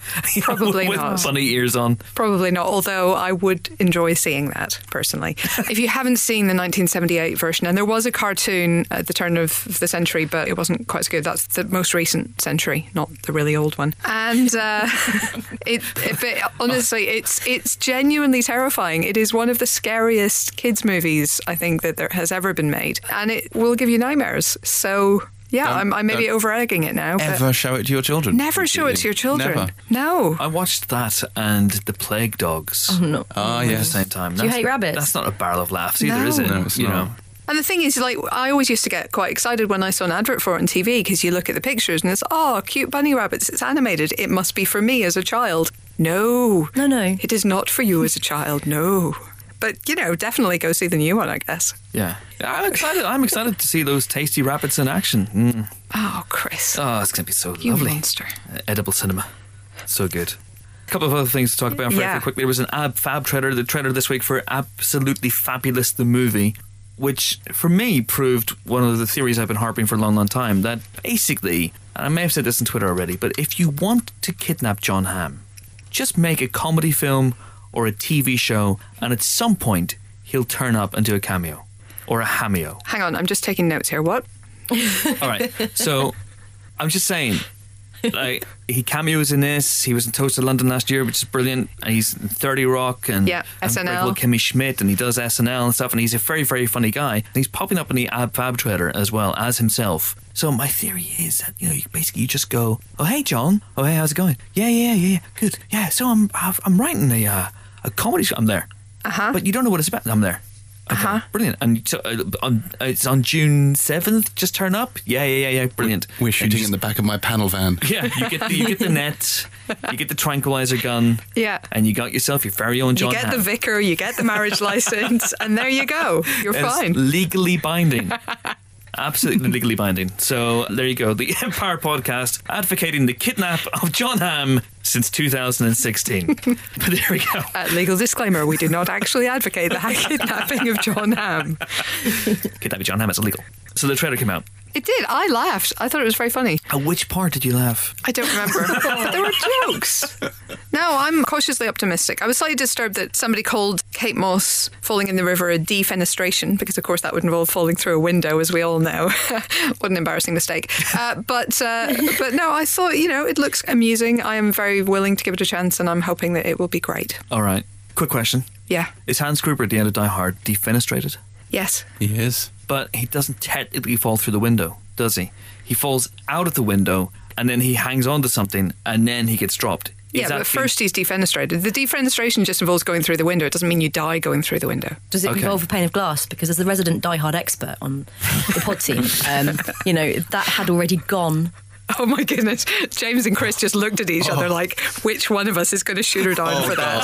You know, Probably with not. bunny ears on. Probably not, although I would enjoy seeing that, personally. If you haven't seen the nineteen seventy-eight version, and there was a cartoon at the turn of the century, but it wasn't quite so good. That's the most recent century, not the really old one. And uh, it, it, it, honestly, it's it's genuinely terrifying. It is one of the scariest kids' movies, I think, that there has ever been made. And it will give you nightmares. So... Yeah, Don't- I'm, I may be don't over-egging it now. but Ever show it to your children? Never show it to your children. Never. No. I watched that and The Plague Dogs Oh, no. Ah, at the yes. same time. Do you That's- hate rabbits? That's not a barrel of laughs either, No. is it? No, it's you not. know. And the thing is, like, I always used to get quite excited when I saw an advert for it on T V because you look at the pictures and it's, oh, cute bunny rabbits, it's animated. It must be for me as a child. No. No, no. It is not for you as a child, no. But, you know, definitely go see the new one, I guess. Yeah. I'm excited. I'm excited to see those tasty rabbits in action. Mm. Oh, Chris. Oh, it's going to be so you lovely. monster. Uh, edible cinema. So good. A couple of other things to talk about very Yeah. quickly. There was an Ab Fab trailer, the trailer this week for Absolutely Fabulous the movie, which for me proved one of the theories I've been harping for a long, long time, that basically, and I may have said this on Twitter already, but if you want to kidnap John Hamm, just make a comedy film or a T V show, and at some point he'll turn up and do a cameo or a cameo. Hang on, I'm just taking notes here. What? All right. So I'm just saying, like, he cameos in this. He was in Toast of London last year, which is brilliant. And he's in thirty Rock and, Yeah, and S N L. Breakable Kimmy Schmidt, and he does S N L and stuff. And he's a very, very funny guy. And he's popping up in the Ab Fab trailer as well as himself. So my theory is that, you know, you basically you just go, oh hey John, oh hey, how's it going? Yeah, yeah, yeah, yeah, good. Yeah, so I'm I've, I'm writing a uh, a comedy show. I'm there. Uh-huh. But you don't know what it's about. I'm there. Okay, Uh-huh. brilliant. And so, uh, on, uh, it's on June seventh. Just turn up. Yeah, yeah, yeah, yeah. Brilliant. We're And shooting you in the back of my panel van. yeah, you get the, you get the net, you get the tranquilizer gun, Yeah. and you got yourself your very own John You get Hamm. the vicar, you get the marriage license, and there you go. You're It's fine. legally binding. Absolutely legally binding. So there you go. The Empire Podcast advocating the kidnap of John Hamm since two thousand sixteen. But there we go. Uh, legal disclaimer, we do not actually advocate the kidnapping of John Hamm. Kidnapping John Hamm is illegal. So the trailer came out. It did. I laughed. I thought it was very funny. At which part did you laugh? I don't remember. But there were jokes. No, I'm cautiously optimistic. I was slightly disturbed that somebody called Kate Moss falling in the river a defenestration, because of course that would involve falling through a window, as we all know. What an embarrassing mistake. Uh, but uh, but no, I thought, you know, it looks amusing. I am very willing to give it a chance, and I'm hoping that it will be great. All right. Quick question. Yeah. Is Hans Gruber at the end of Die Hard defenestrated? Yes. He is. But he doesn't technically fall through the window, does he? He falls out of the window and then he hangs onto something and then he gets dropped. Is Yeah, that but being- first he's defenestrated. The defenestration just involves going through the window. It doesn't mean you die going through the window. Does it Okay. involve a pane of glass? Because as the resident Die Hard expert on the pod team, um, you know, that had already gone. Oh my goodness. James and Chris just looked at each other like, which one of us is going to shoot her down Oh, for God.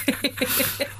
that?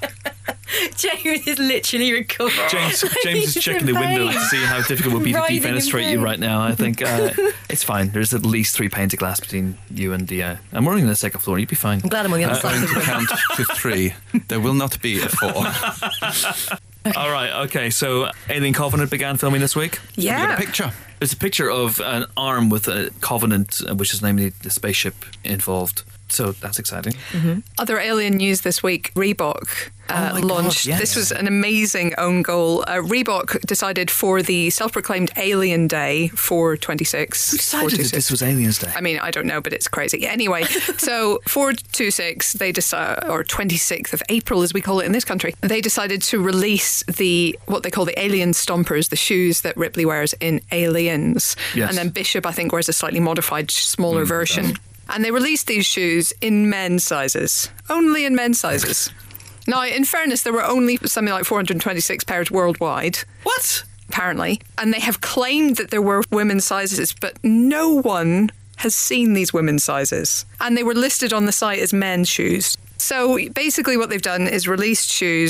James is literally recovering. James, James is checking the window to see how difficult it would be to Writhing in defenestrate you pain. right now. I think uh, it's fine. There's at least three panes of glass between you and the. Uh, I'm only on the second floor. You'd be fine. I'm glad I'm on the other I'm side going of to the room. count to three. There will not be a four. All right. Okay. So Alien Covenant began filming this week. We got Yeah. a picture. There's a picture of an arm with a Covenant, uh, which is namely the spaceship involved. So that's exciting. Other alien news this week, Reebok uh, Oh my God, launched. yes. This was an amazing own goal. Uh, Reebok decided for the self-proclaimed Alien Day for twenty-six. Who decided that four twenty-six. this was Aliens Day? I mean, I don't know, but it's crazy. Anyway, so four twenty-six, they decided, or twenty-sixth of April, as we call it in this country, they decided to release the what they call the Alien Stompers, the shoes that Ripley wears in Aliens. Yes. And then Bishop, I think, wears a slightly modified, smaller version. And they released these shoes in men's sizes, only in men's sizes. Now, in fairness, there were only something like four hundred twenty-six pairs worldwide. What? Apparently, and they have claimed that there were women's sizes, but no one has seen these women's sizes. And they were listed on the site as men's shoes. So basically what they've done is released shoes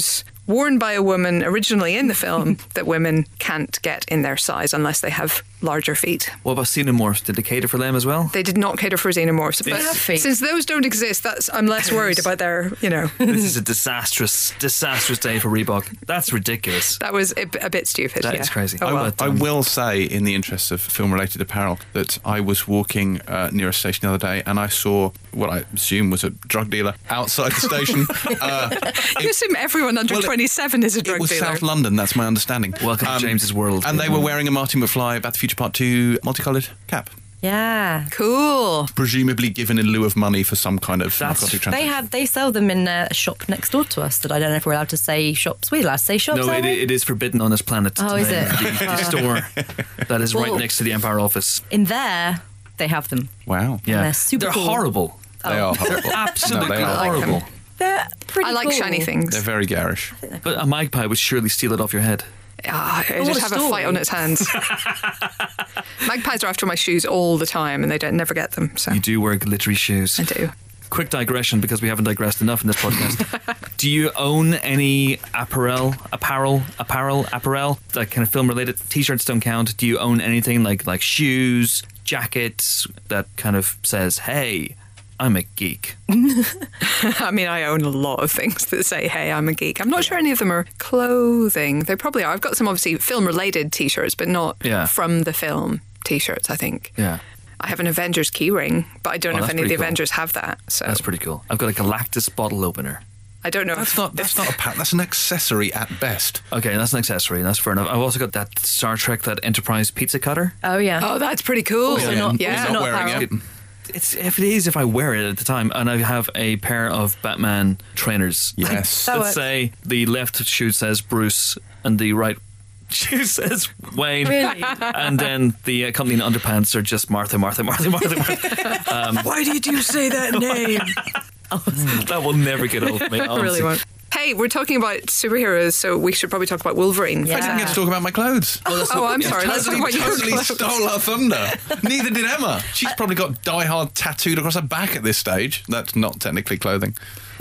worn by a woman originally in the film that women can't get in their size unless they have larger feet. What about xenomorphs? Did they cater for them as well? They did not cater for xenomorphs. But have feet. since those don't exist, that's I'm less worried about their, you know, This is a disastrous, disastrous day for Reebok. That's ridiculous. that was a, a bit stupid. That yeah. is crazy. Oh, I well. would- I will say, in the interest of film-related apparel, that I was walking uh, near a station the other day and I saw what I assume was a drug dealer outside the station. uh, You assume everyone under well, it- twenty-seven is a it drug was dealer. South London, that's my understanding. Um, Welcome to James's world. And they were wearing a Marty McFly Back to the Future Part two multicoloured cap, Yeah. Cool. presumably given in lieu of money for some kind of That's- narcotic They transaction. have they sell them in a shop next door to us that I don't know if we're allowed to say shops. We allowed to say shops. No, aren't it, we? it is forbidden on this planet. Oh, is it? The, the store that is right Well- next to the Empire office. In there, they have them. Wow. Yeah, They're super cool. horrible. They are horrible. Absolutely No, they are. I like them. horrible. They're pretty I like cool. shiny things. They're very garish. But a magpie would surely steal it off your head. Ah, it what just a have a story. fight on its hands. Magpies are after my shoes all the time, and they don't never get them. So You do wear glittery shoes. I do. Quick digression, because we haven't digressed enough in this podcast. Do you own any apparel, apparel, apparel, apparel, like kind of film related? T-shirts don't count. Do you own anything like like shoes, jackets that kind of says, "Hey, I'm a geek"? I mean, I own a lot of things that say, "Hey, I'm a geek." I'm not sure any of them are clothing. They probably are. I've got some obviously film-related T-shirts, but not Yeah. from the film T-shirts. I think. Yeah, I have an Avengers keyring, but I don't Oh, know if that's any of the pretty cool. Avengers have that. So that's pretty cool. I've got a Galactus bottle opener. I don't know. That's if, not. That's not a pat. That's an accessory at best. Okay, that's an accessory. That's fair enough. I've also got that Star Trek, that Enterprise pizza cutter. Oh yeah. Oh, that's pretty cool. Also not- yeah. also not not wearing apparel. it. It's if it is if I wear it at the time, and I have a pair of Batman trainers. Yes. That Let's works. say the left shoe says Bruce and the right shoe says Wayne. Really? And then the accompanying underpants are just Martha, Martha, Martha, Martha, Martha. Um, Why did you say that name? that will never get old for me. I really honestly. won't. Hey, we're talking about superheroes, so we should probably talk about Wolverine. Yeah. I didn't get to talk about my clothes. Oh, I'm sorry. Let's talk Totally, about your totally clothes. stole our thunder. Neither did Emma. She's probably got Die Hard tattooed across her back at this stage. That's not technically clothing.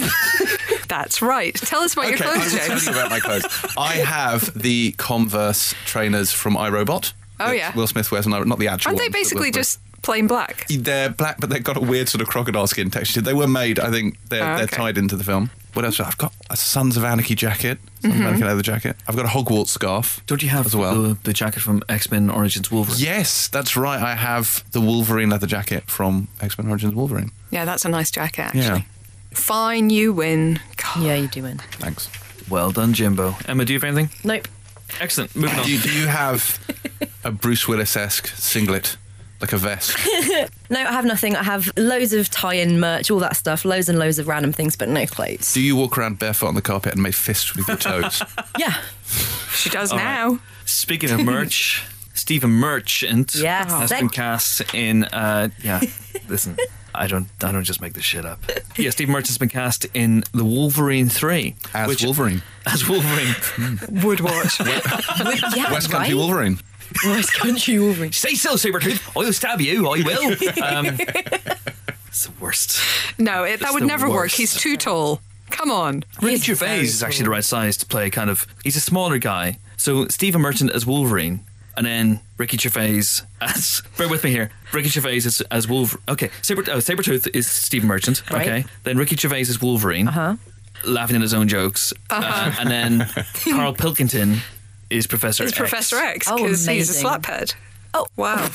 That's right. Tell us about Okay, your I clothes, will tell James. you about my clothes. I have the Converse trainers from iRobot. Oh, that yeah. Will Smith wears, on iRobot, not the actual Aren't they ones, but basically Will Smith. just plain black? They're black, but they've got a weird sort of crocodile skin texture. They were made, I think, they're, Oh, they're okay. tied into the film. What else? I've got a Sons of Anarchy jacket, Sons Mm-hmm. of Anarchy leather jacket. I've got a Hogwarts scarf. Don't you have as well? the, the jacket from X-Men Origins Wolverine? Yes, that's right. I have the Wolverine leather jacket from X-Men Origins Wolverine. Yeah, that's a nice jacket, actually. Yeah. Fine, you win. God. Yeah, you do win. Thanks. Well done, Jimbo. Emma, do you have anything? Nope. Excellent. Moving on. Do you, do you have a Bruce Willis-esque singlet, like a vest? No, I have nothing. I have loads of tie-in merch, all that stuff, loads and loads of random things, but no clothes. Do you walk around barefoot on the carpet and make fists with your toes? Yeah. She does All now. Speaking of merch, Stephen Merchant Yes. has Thank- been cast in. Uh, yeah, listen, I don't, I don't just make this shit up. Yeah, Stephen Merchant has been cast in the Wolverine three As which- Wolverine. As Wolverine. Would watch. yeah, West Country right? Wolverine. West Country Wolverine. Say so, Sabretooth. I'll stab you. I will. Um, it's the worst. No, it, that It's would the never work. worst. He's too tall. Come on. Ricky He's Gervais very is actually cool. the right size to play kind of. He's a smaller guy. So Stephen Merchant as Wolverine, and then Ricky Gervais as. Bear with me here. Ricky Gervais as, as Wolverine. Okay, Saber, oh, Sabretooth is Stephen Merchant. Right. Okay. Then Ricky Gervais is Wolverine, Uh-huh. laughing at his own jokes. Uh, and then Carl Pilkington is Professor It's X. Professor X Oh, because he's a amazing. slaphead. Oh. Wow.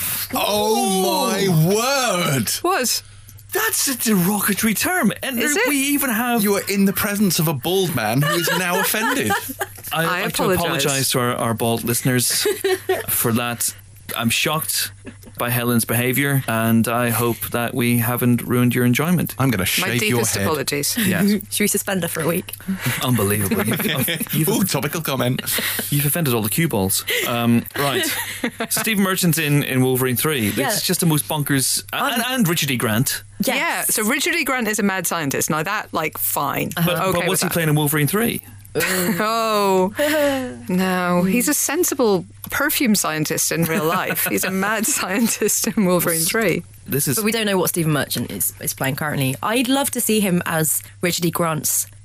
Oh my word! Was. That's a derogatory term. And Is there- it? we even have. You are in the presence of a bald man who is now offended. I, I like to apologise. apologise to our, our bald listeners for that. I'm shocked by Helen's behaviour, and I hope that we haven't ruined your enjoyment. I'm going to My shave your deepest head. apologies. Yes, Should we suspend her for a week? unbelievable. You've, you've, Ooh, topical comment. you've offended all the cue balls. Um, right. Stephen Merchant in, in Wolverine three. Yeah. It's just the most bonkers. And, and Richard E. Grant. Yes. Yeah, so Richard E. Grant is a mad scientist. Now that, like, fine. But, okay but with what's he that. playing in Wolverine three? Oh, no. He's a sensible perfume scientist in real life. He's a mad scientist in Wolverine three. This is. But we don't know what Stephen Merchant is, is playing currently. I'd love to see him as Richard E. Grant's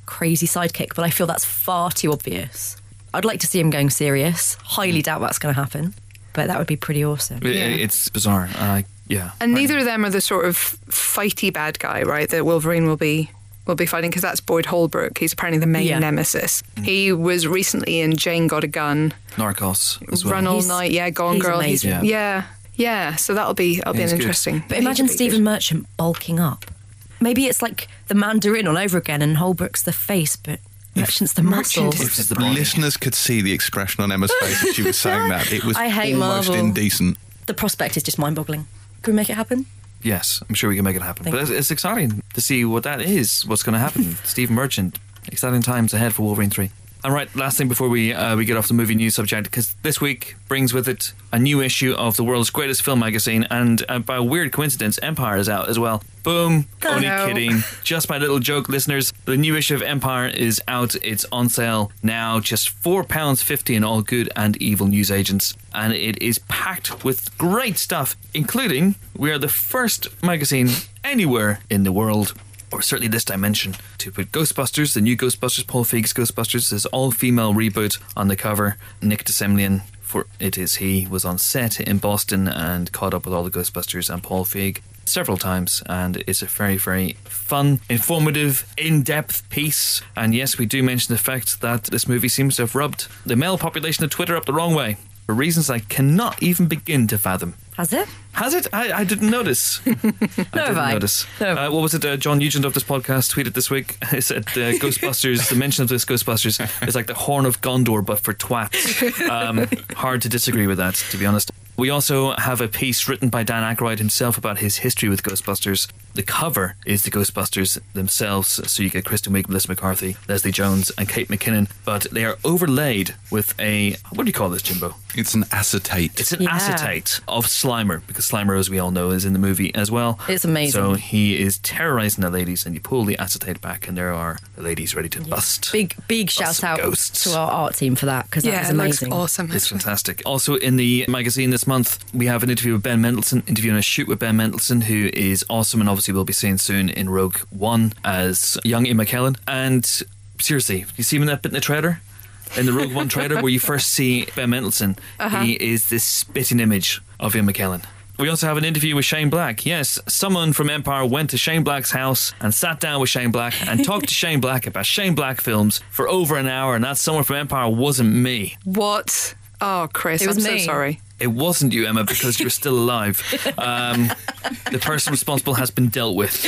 crazy sidekick, but I feel that's far too obvious. I'd like to see him going serious. Highly doubt that's going to happen, but that would be pretty awesome. It- Yeah. It's bizarre. Uh, yeah. And neither of them are the sort of fighty bad guy, right? That Wolverine will be will be fighting, because that's Boyd Holbrook. He's apparently the main Yeah. nemesis. He was recently in Jane Got a Gun, Narcos as well. Run All He's- Night, yeah, Gone he's Girl. amazing. He's, yeah, yeah. So that'll be that'll be He's an good. interesting. But imagine He'll be Stephen good. Merchant bulking up. Maybe it's like the Mandarin all over again, and Holbrook's the face, but Merchant's the Merchant muscles. is It's If the the body. listeners could see the expression on Emma's face as she was saying that, it was I hate almost Marvel. indecent. The prospect is just mind-boggling. Can we make it happen? Yes, I'm sure we can make it happen. Thank but it's, it's exciting to see what that is, what's going to happen. Steve Merchant, exciting times ahead for Wolverine three. And right, last thing before we uh, we get off the movie news subject, because this week brings with it a new issue of the world's greatest film magazine, and uh, by a weird coincidence, Empire is out as well. Boom! Oh, Only no. kidding. Just my little joke, listeners. The new issue of Empire is out. It's on sale now, just four pounds fifty in all good and evil newsagents. And it is packed with great stuff, including we are the first magazine anywhere in the world, or certainly this dimension, to put Ghostbusters, the new Ghostbusters, Paul Feig's Ghostbusters, this all-female reboot on the cover. Nick DeSemlian, for it is he, was on set in Boston and caught up with all the Ghostbusters and Paul Feig several times, and it's a very, very fun, informative, in-depth piece. And yes, we do mention the fact that this movie seems to have rubbed the male population of Twitter up the wrong way, for reasons I cannot even begin to fathom. Has it? Has it? I, I didn't notice. I didn't have I. notice. No. Uh, what was it? Uh, John Nugent of this podcast tweeted this week. He said uh, Ghostbusters, the mention of this Ghostbusters is like the Horn of Gondor, but for twats. Um, hard to disagree with that, to be honest. We also have a piece written by Dan Aykroyd himself about his history with Ghostbusters. The cover is the Ghostbusters themselves, so you get Kristen Wiig, Melissa McCarthy, Leslie Jones, and Kate McKinnon, but they are overlaid with a, what do you call this, Jimbo? It's an acetate. It's an Yeah. acetate of Slimer, because Slimer, as we all know, is in the movie as well. It's amazing. So he is terrorising the ladies, and you pull the acetate back, and there are the ladies ready to bust. Big, big Bust shout some out ghosts. to our art team for that, because that Yeah, was it looks amazing. awesome. It's actually. fantastic. Also in the magazine this month, we have an interview with Ben Mendelsohn, interviewing a shoot with Ben Mendelsohn, who is awesome, and obviously we'll be seeing soon in Rogue One as young Ian McKellen. And seriously, you see him in that bit in the trailer? In the Rogue One trailer, where you first see Ben Mendelsohn, he is this spitting image of Ian McKellen. We also have an interview with Shane Black. Yes, someone from Empire went to Shane Black's house and sat down with Shane Black and talked to Shane Black about Shane Black films for over an hour, and that someone from Empire wasn't me. What? Oh, Chris, It was I'm so me. sorry. It wasn't you, Emma, because you're still alive. Um, the person responsible has been dealt with.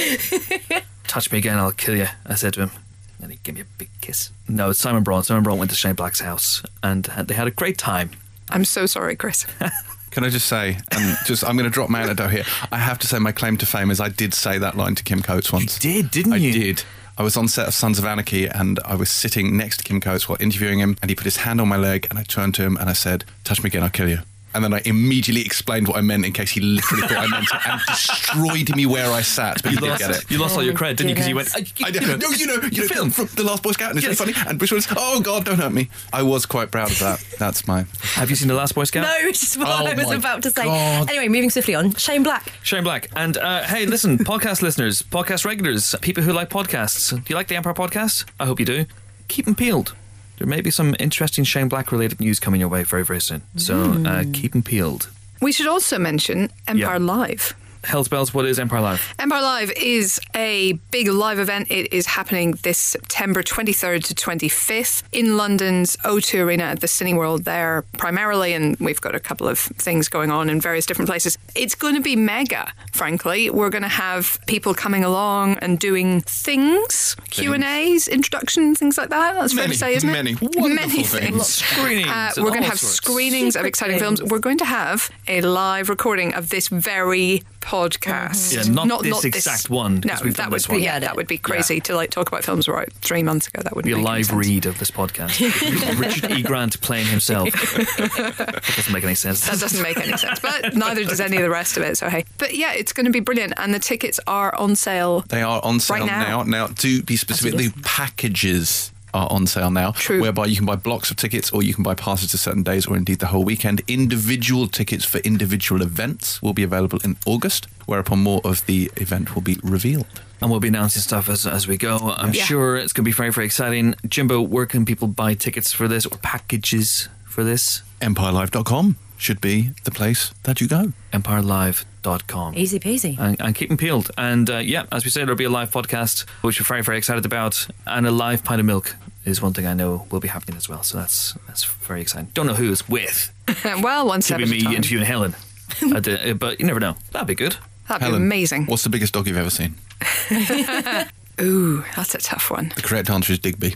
Touch me again, I'll kill you, I said to him. And he gave me a big kiss. No, it's Simon Braun. Simon Braun went to Shane Black's house, and they had a great time. I'm so sorry, Chris. Can I just say, and just I'm going to drop my anecdote here. I have to say, my claim to fame is I did say that line to Kim Coates once. You did, didn't I you? did. I was on set of Sons of Anarchy, and I was sitting next to Kim Coates while interviewing him, and he put his hand on my leg, and I turned to him and I said, "Touch me again, I'll kill you." And then I immediately explained what I meant in case he literally thought I meant it, and destroyed me where I sat. But he You did lost, get it. you lost all your credit, didn't you? Because you went, goodness. I, I did. No, you know, you know, film. from The Last Boy Scout, and it's Yes. very funny. And Bruce Willis, oh God, don't hurt me. I was quite proud of that. That's my. Have you seen The Last Boy Scout? No, it's just what Oh I was my about to say. God. Anyway, moving swiftly on. Shane Black. Shane Black. And uh, hey, listen, podcast listeners, podcast regulars, people who like podcasts. Do you like the Empire podcast? I hope you do. Keep them peeled. There may be some interesting Shane Black related news coming your way very, very soon. So uh, keep them peeled. We should also mention Empire Yeah. Live. Hell's Bells, what is Empire Live? Empire Live is a big live event. It is happening this September twenty-third to twenty-fifth in London's O two Arena at the Cineworld there primarily, and we've got a couple of things going on in various different places. It's going to be mega, frankly. We're going to have people coming along and doing things, Q and A's, introductions, things like that. That's fair Many, to say, isn't many it? wonderful Many things. Screenings. Uh, and we're going to all have sorts. screenings of Secret exciting things. films. We're going to have a live recording of this very podcast. Yeah, not this exact one, No, because we've that done would this be one. yeah, that would be crazy to like talk about films we wrote three months ago. That would Be a make any live sense. read of this podcast. Richard E. Grant playing himself. That doesn't make any sense. That doesn't make any sense, but neither does any of the rest of it. So hey, but yeah, it's going to be brilliant, and the tickets are on sale. They are on sale Right now. now. Now, to be specific, As the you listen. packages are on sale now. True. Whereby you can buy blocks of tickets or you can buy passes to certain days or indeed the whole weekend. Individual tickets for individual events will be available in August, whereupon more of the event will be revealed. And we'll be announcing stuff as, as we go. I'm Yeah. sure it's going to be very, very exciting. Jimbo, where can people buy tickets for this or packages for this? empire live dot com should be the place that you go. empire live dot com. Easy peasy. And, and keep them peeled. And uh, yeah, as we said, there'll be a live podcast, which we're very, very excited about. And a live pint of milk is one thing I know will be happening as well. So that's that's very exciting. Don't know who it's with. Well, one Could step be at a me time. interviewing Helen. At the- uh, but you never know. That'd be good. That'd Helen, be amazing. What's the biggest dog you've ever seen? Ooh, that's a tough one. The correct answer is Digby.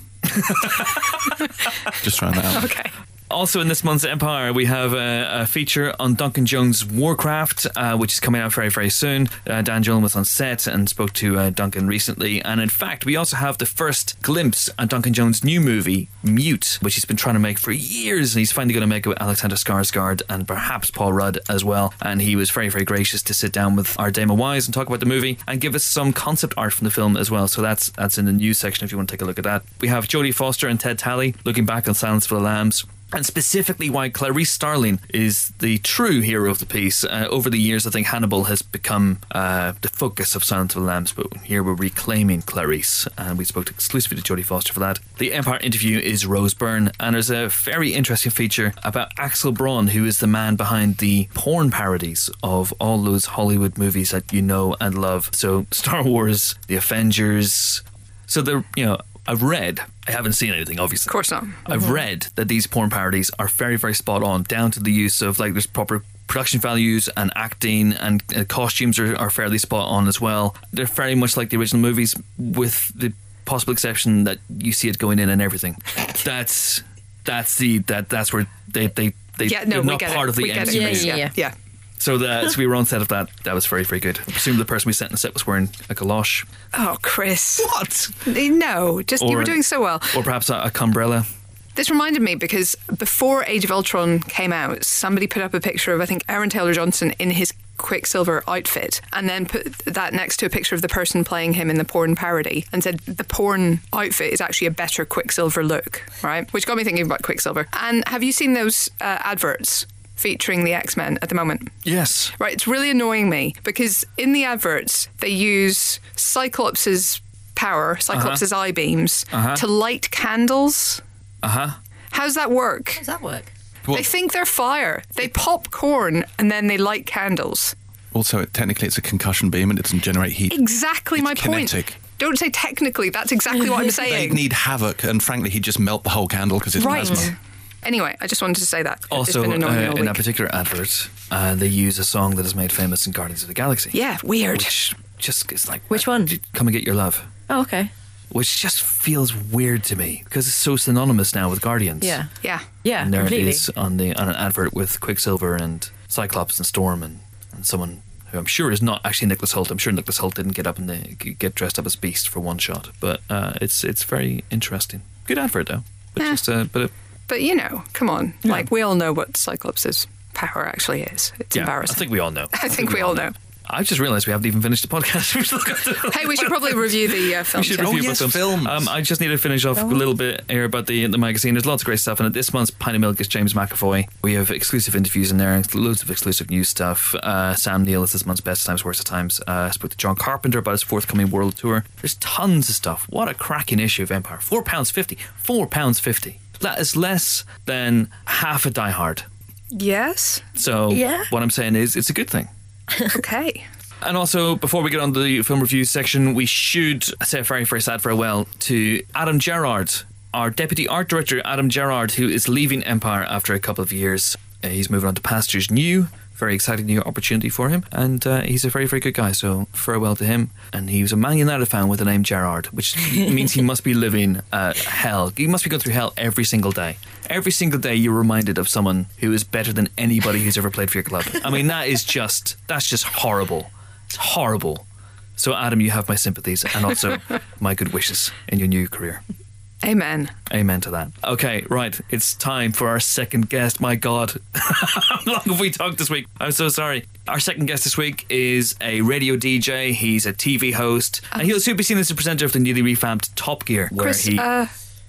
Just trying that out. Okay. Also in this month's Empire, we have a, a feature on Duncan Jones' Warcraft, uh, which is coming out very, very soon. Uh, Dan Gillen was on set and spoke to uh, Duncan recently. And in fact, we also have the first glimpse at Duncan Jones' new movie, Mute, which he's been trying to make for years. And he's finally going to make it with Alexander Skarsgård and perhaps Paul Rudd as well. And he was very, very gracious to sit down with our Damon Wise and talk about the movie and give us some concept art from the film as well. So that's that's in the news section if you want to take a look at that. We have Jodie Foster and Ted Talley looking back on Silence of the Lambs. And specifically why Clarice Starling is the true hero of the piece. Uh, over the years, I think Hannibal has become uh, the focus of Silence of the Lambs, but here we're reclaiming Clarice, and we spoke exclusively to Jodie Foster for that. The Empire interview is Rose Byrne, and there's a very interesting feature about Axel Braun, who is the man behind the porn parodies of all those Hollywood movies that you know and love. So Star Wars, The Avengers. So they're, you know, I've read, I haven't seen anything, obviously. Of course not. I've read that these porn parodies are very, very spot on, down to the use of, like, there's proper production values and acting, and uh, costumes are, are fairly spot on as well. They're very much like the original movies, with the possible exception that you see it going in and everything. That's that's the that that's where they they they Yeah, no, they're we not get part it. of the we get M it. C U. Yeah, movies. yeah, yeah. yeah. So, the, so we were on set of that. That was very, very good. I presume the person we sent in the set was wearing a galosh. Oh, Chris. What? No, just you Or- were doing so well. Or perhaps a, a cumbrella. This reminded me because before Age of Ultron came out, somebody put up a picture of, I think, Aaron Taylor Johnson in his Quicksilver outfit, and then put that next to a picture of the person playing him in the porn parody, and said the porn outfit is actually a better Quicksilver look, right? Which got me thinking about Quicksilver. And have you seen those uh, adverts featuring the X-Men at the moment? Yes. Right, it's really annoying me because in the adverts they use Cyclops' power, Cyclops' eye beams, Uh-huh. to light candles. Uh-huh. How's that work? Does that work? Well, They think they're fire. They pop corn and then they light candles. also, it, technically, it's a concussion beam and it doesn't generate heat. Exactly It's my kinetic. point. Don't say technically. That's exactly what I'm They'd saying. need havoc, and frankly, he'd just melt the whole candle because it's Right. plasma. Anyway, I just wanted to say that. Also, it's been annoying uh, all in that week. particular advert, uh, they use a song that is made famous in Guardians of the Galaxy. Yeah, weird. Which just is like... Which one? Come and Get Your Love. Oh, okay. Which just feels weird to me, because it's so synonymous now with Guardians. Yeah. Yeah. Yeah, And there completely. it is on, the, on an advert with Quicksilver and Cyclops and Storm and, and someone who I'm sure is not actually Nicholas Hoult. I'm sure Nicholas Hoult didn't get up and the, get dressed up as Beast for one shot. But uh, it's it's very interesting. Good advert, though. But Yeah. just uh, but it, But you know, come on. Like, we all know what Cyclops' power actually is. It's yeah, embarrassing. I think we all know. I think we all know. I just realised we haven't even finished the podcast. We still got to- Hey, we should probably review the uh, film. We should too. review Oh, about yes, films. films. Um, I just need to finish off a little bit here about the the magazine. There's lots of great stuff in it. This month's Pint of Milk is James McAvoy. We have exclusive interviews in there, loads of exclusive news stuff. Uh, Sam Neill is this month's Best Times, Worst of Times. Uh, I spoke to John Carpenter about his forthcoming world tour. There's tons of stuff. What a cracking issue of Empire. Four pounds fifty. Four pounds fifty. That is less than half a Die Hard. Yes. So Yeah. what I'm saying is, it's a good thing. Okay. And also, before we get on to the film review section, we should say a very, very sad farewell to Adam Gerrard, our deputy art director, Adam Gerrard, who is leaving Empire after a couple of years. Uh, he's moving on to pastures new. Very exciting new opportunity for him. And uh, he's a very, very good guy, so farewell to him. And he was a Man United fan with the name Gerrard, which means he must be living uh, hell. He must be going through hell every single day. Every single day you're reminded of someone who is better than anybody who's ever played for your club. I mean, that is just, that's just horrible. It's horrible. So, Adam, you have my sympathies and also my good wishes in your new career. Amen. Amen to that. Okay, right. It's time for our second guest. My God. How long have we talked this week? I'm so sorry. Our second guest this week is a radio D J. He's a T V host. And he'll soon be seen as the presenter of the newly revamped Top Gear, where Chris, he... uh,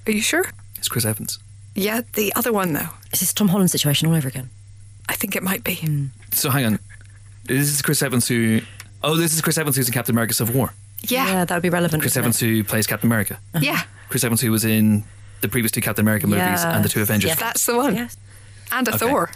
Are you sure? It's Chris Evans. Yeah, the other one though. Is this Tom Holland situation all over again? I think it might be. So hang on. This is Chris Evans who... Oh, this is Chris Evans who's in Captain America Civil War. Yeah. Yeah, that would be relevant. Chris wouldn't Evans it? who plays Captain America. Yeah. Chris Evans who was in the previous two Captain America movies Yes. and the two Avengers. Yes. That's the one. Yes. And a Okay. Thor.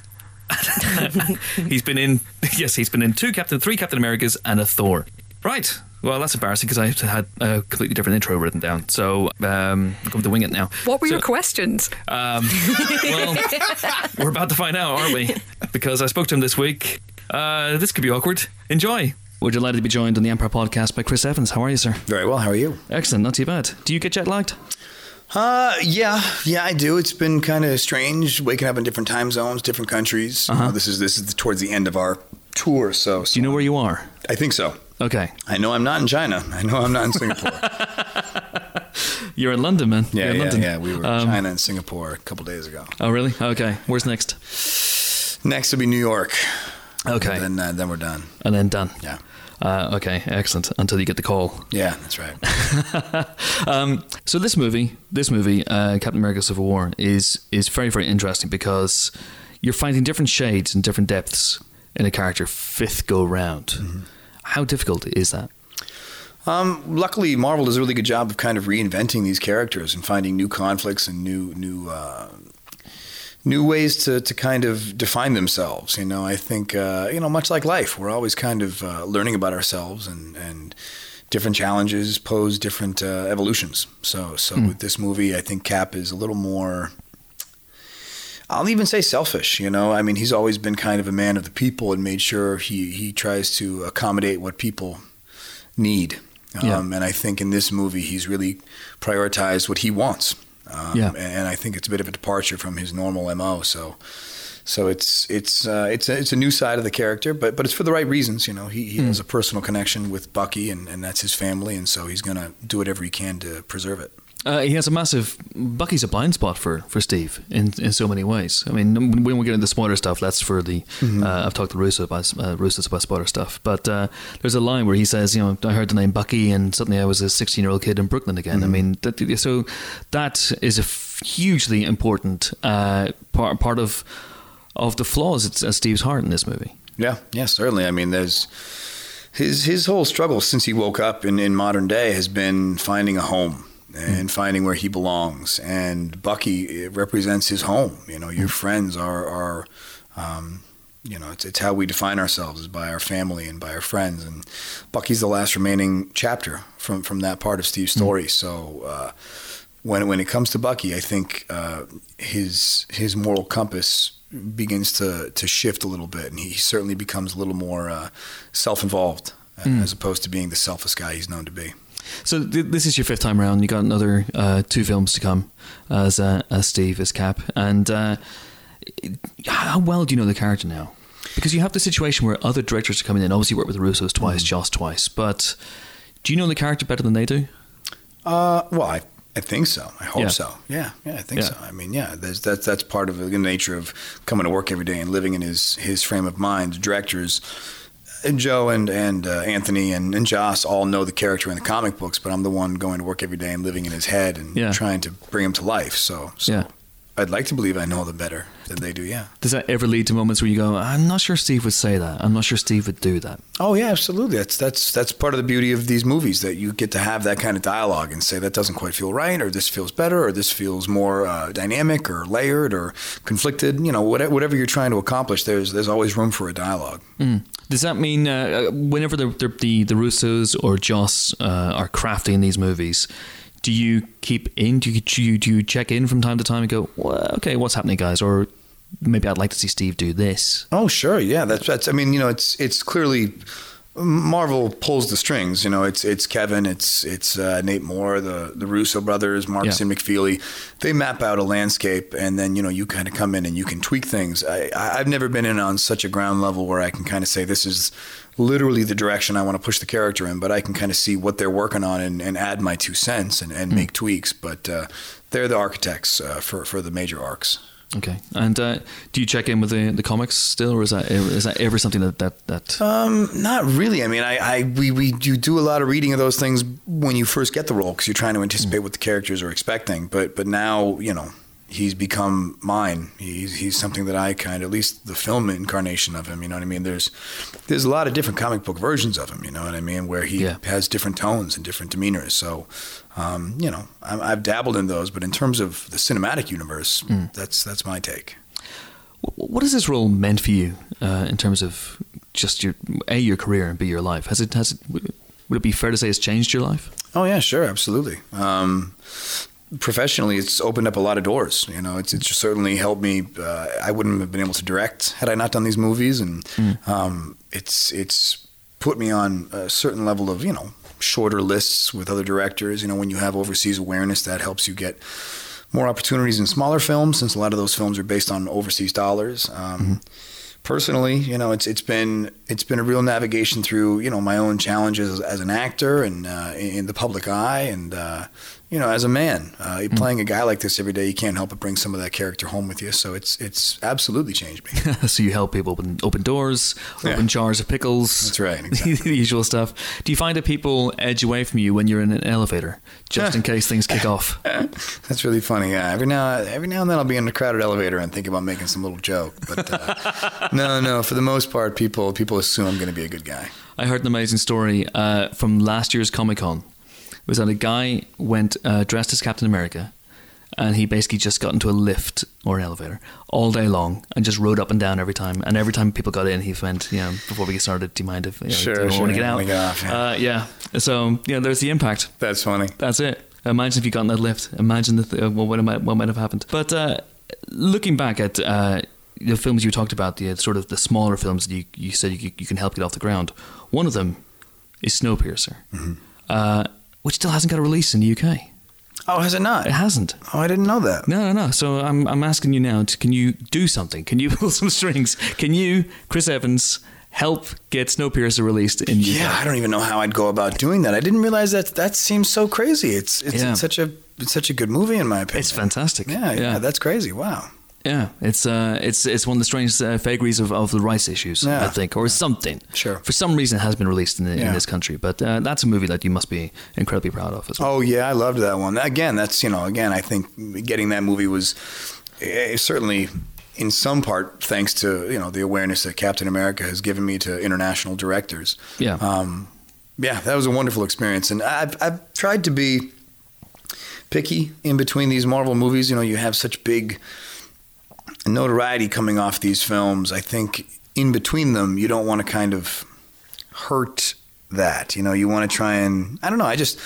He's been in... Yes, he's been in two Captain... Three Captain Americas and a Thor. Right. Well, that's embarrassing because I had a completely different intro written down. So um, I'm going to wing it now. What were So- your questions? Um, well, we're about to find out, aren't we? Because I spoke to him this week. Uh, this could be awkward. Enjoy. We're delighted to be joined on the Empire Podcast by Chris Evans. How are you, sir? Very well. How are you? Excellent. Not too bad. Do you get jet lagged? Uh, yeah, yeah, I do. It's been kind of strange waking up in different time zones, different countries. Uh-huh. Uh, this is this is towards the end of our tour, so, so Do you know where you are? I think so. Okay. I know I'm not in China. I know I'm not in Singapore. You're in London, man. yeah, You're in yeah, London. yeah. We were in Um, China and Singapore a couple days ago. Oh, really? Okay. Where's next? Next will be New York. Okay. And then uh, then we're done. And then done. Yeah. Uh, okay, excellent. Until you get the call. Yeah, that's right. Um, so this movie, this movie, uh, Captain America: Civil War, is is very very interesting because you're finding different shades and different depths in a character fifth go round. Mm-hmm. How difficult is that? Um, luckily, Marvel does a really good job of kind of reinventing these characters and finding new conflicts and new new uh, new ways to, to kind of define themselves. You know, I think uh, you know, much like life, we're always kind of uh, learning about ourselves, and, and different challenges pose different uh, evolutions. So, so Mm. with this movie, I think Cap is a little more. I'll even say selfish, you know. I mean, he's always been kind of a man of the people and made sure he, he tries to accommodate what people need. Yeah. Um, and I think in this movie, he's really prioritized what he wants. Um, Yeah. And I think it's a bit of a departure from his normal M O. So, so it's it's uh, it's a, it's a new side of the character, but but it's for the right reasons. You know, he, he has a personal connection with Bucky, and, and that's his family, and so he's going to do whatever he can to preserve it. Uh, he has a massive. Bucky's a blind spot for, for Steve in, in so many ways. I mean, when we get into spoiler stuff, that's for the. Mm-hmm. Uh, I've talked to Russo about uh, Russo's about spoiler stuff, but uh, there's a line where he says, "You know, I heard the name Bucky, and suddenly I was a sixteen-year-old kid in Brooklyn again." Mm-hmm. I mean, that, so that is a f- hugely important uh, part part of of the flaws at, at Steve's heart in this movie. Yeah, yeah, certainly. I mean, there's his his whole struggle since he woke up in, in modern day has been finding a home and finding where he belongs. And Bucky represents his home. You know, your friends are are um, you know, it's it's how we define ourselves, is by our family and by our friends. And Bucky's the last remaining chapter from from that part of Steve's story. So. Uh, When when it comes to Bucky, I think uh, his his moral compass begins to, to shift a little bit, and he certainly becomes a little more uh, self-involved uh, as opposed to being the selfless guy he's known to be. So th- this is your fifth time around. You got another uh, two films to come as uh, as Steve as Cap, and uh, how well do you know the character now? Because you have the situation where other directors are coming in. Obviously, you worked with the Russos twice, Joss twice, but do you know the character better than they do? Uh, well, I I think so. I hope Yeah. so. Yeah, yeah, I think Yeah. so. I mean, yeah, there's, that's that's part of the nature of coming to work every day and living in his his frame of mind. Directors, and Joe and and uh, Anthony and, and Joss all know the character in the comic books, but I'm the one going to work every day and living in his head and Yeah. trying to bring him to life. So, so Yeah. I'd like to believe I know them better than they do. Yeah. Does that ever lead to moments where you go, I'm not sure Steve would say that. I'm not sure Steve would do that. Oh yeah, absolutely. That's that's that's part of the beauty of these movies, that you get to have that kind of dialogue and say that doesn't quite feel right, or this feels better, or this feels more uh, dynamic, or layered, or conflicted. You know, whatever, whatever you're trying to accomplish, there's there's always room for a dialogue. Mm. Does that mean uh, whenever the, the the the Russos or Joss uh, are crafting these movies, do you keep in? Do you, do you do you check in from time to time and go, well, okay, what's happening, guys? Or maybe I'd like to see Steve do this. Oh sure, yeah. That's that's. I mean, you know, it's it's clearly Marvel pulls the strings. You know, it's it's Kevin, it's it's uh, Nate Moore, the the Russo brothers, Mark Yeah. C. McFeely. They map out a landscape, and then you know you kind of come in and you can tweak things. I, I I've never been in on such a ground level where I can kind of say this is literally the direction I want to push the character in, but I can kind of see what they're working on and, and add my two cents and, and make tweaks. But uh, they're the architects uh, for for the major arcs. Okay, and uh, do you check in with the, the comics still, or is that is that ever something that that, that... Um, not really. I mean, I, I we we you do a lot of reading of those things when you first get the role because you're trying to anticipate mm. what the characters are expecting. But but now you know he's become mine. He's he's something that I kind of, at least the film incarnation of him. You know what I mean? There's there's a lot of different comic book versions of him. You know what I mean? Where he yeah. has different tones and different demeanors. So. Um, you know, I'm, I've dabbled in those, but in terms of the cinematic universe, mm. that's that's my take. What has this role meant for you uh, in terms of just your a your career and b your life? Has it has it would it be fair to say it's changed your life? Oh yeah, sure, absolutely. Um, professionally, it's opened up a lot of doors. You know, it's it's certainly helped me. Uh, I wouldn't have been able to direct had I not done these movies, and mm. um, it's it's put me on a certain level of you know. shorter lists with other directors. You know, when you have overseas awareness, that helps you get more opportunities in smaller films, since a lot of those films are based on overseas dollars. Um, mm-hmm. Personally, you know, it's it's been it's been a real navigation through you know my own challenges as, as an actor and uh, in the public eye, and uh, you know, as a man, uh, mm-hmm. playing a guy like this every day, you can't help but bring some of that character home with you. So it's it's absolutely changed me. So you help people open open doors, open yeah. jars of pickles. That's right, exactly. The usual stuff. Do you find that people edge away from you when you're in an elevator, just in case things kick off? That's really funny. Yeah, every now every now and then I'll be in a crowded elevator and think about making some little joke, but uh, no, no. For the most part, people people assume I'm going to be a good guy. I heard an amazing story uh, from last year's Comic-Con. Was that a guy went uh, dressed as Captain America, and he basically just got into a lift or an elevator all day long and just rode up and down every time. And every time people got in, he went, you know, before we get started, do you mind if you know, sure, do you sure, want to get out? Get off, yeah. Uh, yeah. So, you know, there's the impact. That's funny. That's it. Imagine if you got in that lift. Imagine the th- what, what, might, what might have happened. But uh, looking back at uh, the films you talked about, the sort of the smaller films that you, you said you, you can help get off the ground, one of them is Snowpiercer. Mm-hmm. Uh, which still hasn't got a release in the U K. Oh, has it not? It hasn't. Oh, I didn't know that. No, no, no. So I'm I'm asking you now, to, can you do something? Can you pull some strings? Can you, Chris Evans, help get Snowpiercer released in the U K? Yeah, I don't even know how I'd go about doing that. I didn't realize that that seems so crazy. It's it's, yeah. it's such a it's such a good movie in my opinion. It's fantastic. Yeah, yeah, yeah. That's crazy. Wow. Yeah, it's uh, it's it's one of the strange uh, vagaries of, of the rights issues, yeah. I think, or something. Sure. For some reason, it has been released in, the, yeah. in this country, but uh, that's a movie that you must be incredibly proud of as well. Oh yeah, I loved that one. Again, that's you know, again, I think getting that movie was uh, certainly in some part thanks to you know the awareness that Captain America has given me to international directors. Yeah. Um, yeah, that was a wonderful experience, and I've I've tried to be picky in between these Marvel movies. You know, you have such big notoriety coming off these films. I think in between them, you don't want to kind of hurt that. You know, you want to try and, I don't know, I just,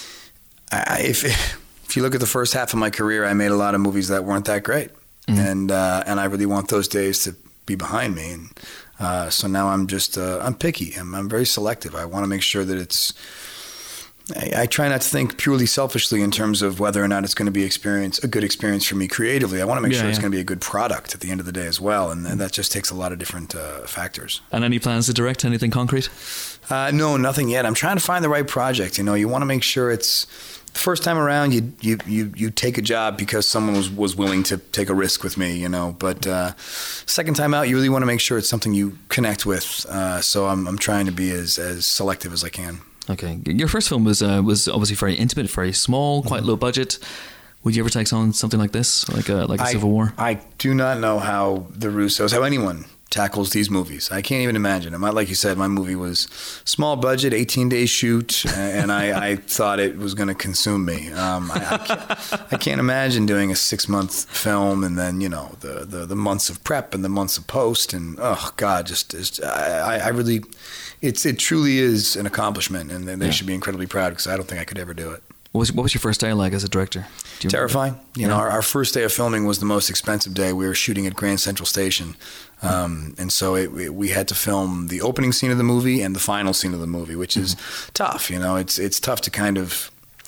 I, if if you look at the first half of my career, I made a lot of movies that weren't that great. Mm-hmm. And uh, and I really want those days to be behind me. And uh, so now I'm just, uh, I'm picky. I'm, I'm very selective. I want to make sure that it's, I, I try not to think purely selfishly in terms of whether or not it's going to be experience a good experience for me creatively. I want to make yeah, sure it's yeah. going to be a good product at the end of the day as well, and, and that just takes a lot of different uh, factors. And any plans to direct anything concrete? Uh, no, nothing yet. I'm trying to find the right project. You know, you want to make sure it's the first time around. You you you, you take a job because someone was, was willing to take a risk with me. You know, but uh, second time out, you really want to make sure it's something you connect with. Uh, so I'm I'm trying to be as as selective as I can. Okay, your first film was uh, was obviously very intimate, very small, quite mm-hmm. low budget. Would you ever take on something like this, like a like a I, Civil War? I do not know how the Russos, how anyone tackles these movies. I can't even imagine. My, like you said, my movie was small budget, eighteen day shoot, and I, I thought it was going to consume me. Um, I, I, can't, I can't imagine doing a six month film and then you know the, the the months of prep and the months of post and oh God, just, just I, I really. It's it truly is an accomplishment, and they yeah. should be incredibly proud because I don't think I could ever do it. What was, what was your first day like as a director? Do you Terrifying. remember? You yeah. know, our, our first day of filming was the most expensive day. We were shooting at Grand Central Station, um, and so it, it, we had to film the opening scene of the movie and the final scene of the movie, which is mm-hmm. tough. You know, it's it's tough to kind of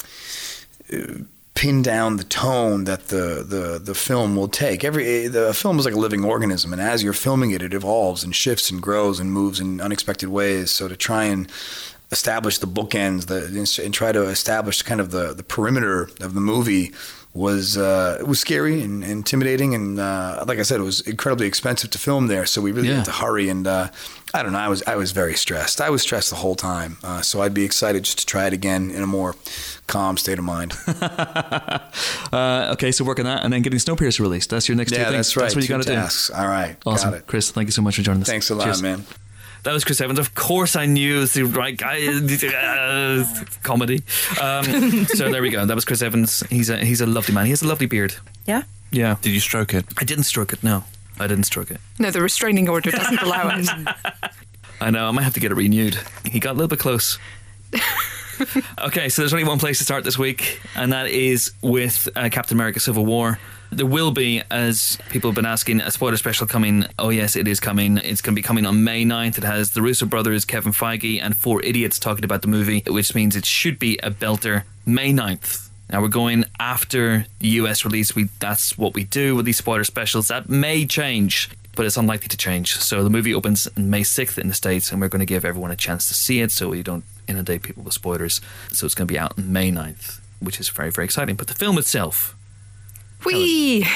Uh, pin down the tone that the, the, the film will take. Every the film is like a living organism, and as you're filming it, it evolves and shifts and grows and moves in unexpected ways. So to try and establish the bookends, the and try to establish kind of the, the perimeter of the movie was uh, it was scary and, and intimidating, and uh, like I said, it was incredibly expensive to film there, so we really Yeah. had to hurry. And uh, I don't know, I was I was very stressed. I was stressed the whole time, uh, so I'd be excited just to try it again in a more calm state of mind. uh, okay, so work on that, and then getting Snowpiercer released. That's your next two Yeah, things. that's right. That's what you Two got to do. tasks. All right, Awesome, got it. Chris. Thank you so much for joining us. Thanks a lot, Cheers. man. That was Chris Evans. Of course, I knew it was the right guy. Uh, comedy. Um, so there we go. That was Chris Evans. He's a he's a lovely man. He has a lovely beard. Yeah. Yeah. Did you stroke it? I didn't stroke it. No, I didn't stroke it. No, the restraining order doesn't allow it. I know. I might have to get it renewed. He got a little bit close. Okay, so there's only one place to start this week, and that is with uh, Captain America: Civil War. There will be, as people have been asking, a spoiler special coming. Oh yes, it is coming. It's going to be coming on May ninth. It has the Russo brothers, Kevin Feige, and four idiots talking about the movie, which means it should be a belter. May ninth. Now we're going after the U S release. We That's what we do with these spoiler specials. That may change, but it's unlikely to change. So the movie opens on May sixth in the States, and we're going to give everyone a chance to see it so we don't inundate people with spoilers. So it's going to be out on May ninth, which is very, very exciting. But the film itself... Whee!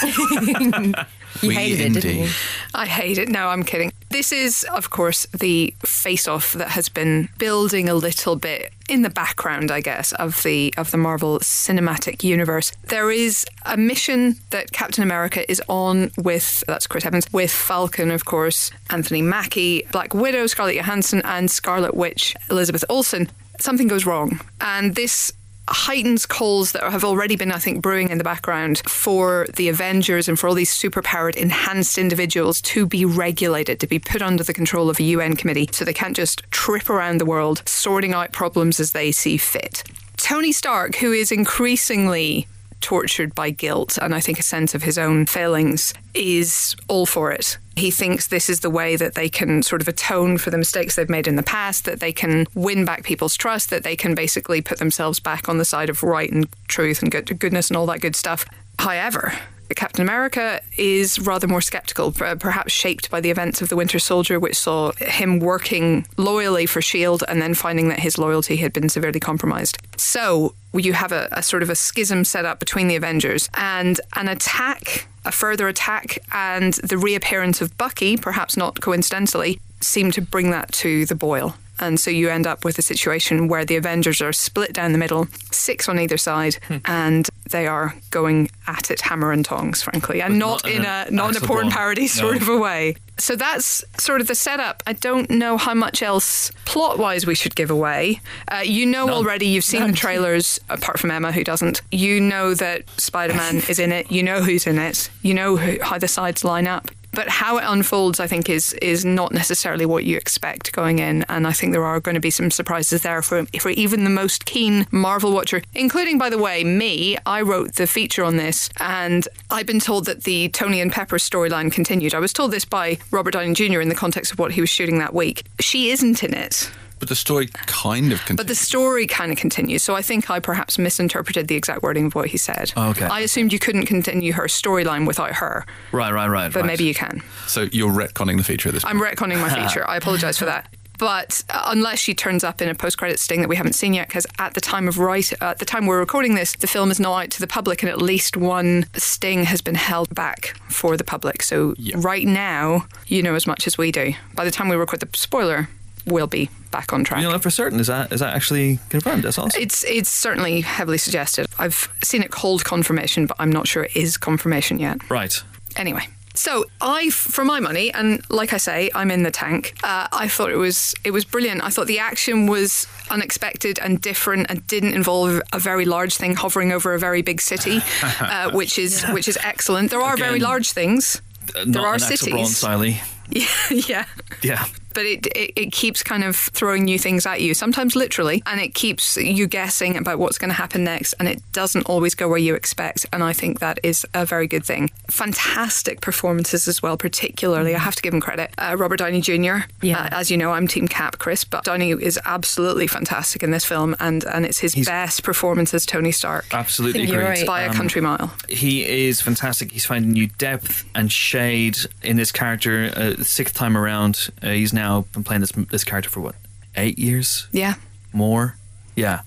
You We hated it, didn't indeed. you? I hate it. No, I'm kidding. This is, of course, the face-off that has been building a little bit in the background, I guess, of the of the Marvel Cinematic Universe. There is a mission that Captain America is on with, that's Chris Evans, with Falcon, of course, Anthony Mackie, Black Widow, Scarlett Johansson, and Scarlet Witch, Elizabeth Olsen. Something goes wrong. And this heightens calls that have already been, I think, brewing in the background for the Avengers and for all these superpowered, enhanced individuals to be regulated, to be put under the control of a U N committee so they can't just trip around the world sorting out problems as they see fit. Tony Stark, who is increasingly tortured by guilt and I think a sense of his own failings, is all for it. He thinks this is the way that they can sort of atone for the mistakes they've made in the past, that they can win back people's trust, that they can basically put themselves back on the side of right and truth and good, goodness and all that good stuff. However, Captain America is rather more sceptical, perhaps shaped by the events of The Winter Soldier, which saw him working loyally for S H I E L D and then finding that his loyalty had been severely compromised. So you have a, a sort of a schism set up between the Avengers, and an attack, a further attack, and the reappearance of Bucky, perhaps not coincidentally, seem to bring that to the boil. And so you end up with a situation where the Avengers are split down the middle, six on either side, hmm. and they are going at it hammer and tongs, frankly, and not, not in a not in a porn parody sort no. of a way. So that's sort of the setup. I don't know how much else plot-wise we should give away. Uh, you know None. already, you've seen None. the trailers, apart from Emma, who doesn't. You know that Spider-Man is in it. You know who's in it. You know who, how the sides line up. But how it unfolds, I think, is is not necessarily what you expect going in. And I think there are going to be some surprises there for, for even the most keen Marvel watcher, including, by the way, me. I wrote the feature on this, and I've been told that the Tony and Pepper storyline continued. I was told this by Robert Downey Junior in the context of what he was shooting that week. She isn't in it. But the story kind of continues. But the story kind of continues. So I think I perhaps misinterpreted the exact wording of what he said. Oh, okay. I assumed you couldn't continue her storyline without her. Right, right, right. But right. maybe you can. So you're retconning the feature at this point? I'm retconning my feature. I apologise for that. But uh, unless she turns up in a post-credit sting that we haven't seen yet, because at the time of write, uh, at the time we're recording this, the film is not out to the public, and at least one sting has been held back for the public. So yep. right now, you know as much as we do. By the time we record the spoiler, we'll be back on track. You know, for certain, is that is that actually confirmed? That's awesome. It's it's certainly heavily suggested. I've seen it called confirmation, but I'm not sure it is confirmation yet. Right. Anyway. So I, for my money, and like I say, I'm in the tank. Uh, I thought it was it was brilliant. I thought the action was unexpected and different, and didn't involve a very large thing hovering over a very big city, uh, which is yeah. which is excellent. There are Again, very large things. Uh, there are an cities. Sily. Yeah, yeah. Yeah. But it, it it keeps kind of throwing new things at you, sometimes literally, and it keeps you guessing about what's going to happen next, and it doesn't always go where you expect, and I think that is a very good thing. Fantastic performances as well, particularly, I have to give him credit. Uh, Robert Downey Junior, yeah. uh, as you know, I'm Team Cap, Chris, but Downey is absolutely fantastic in this film, and, and it's his He's best performance as Tony Stark. Absolutely agree. Right. By um, a country mile. He is fantastic. He's finding new depth and shade in this character. Uh, sixth time around, uh, he's now been playing this this character for what, eight years? Yeah. More? Yeah.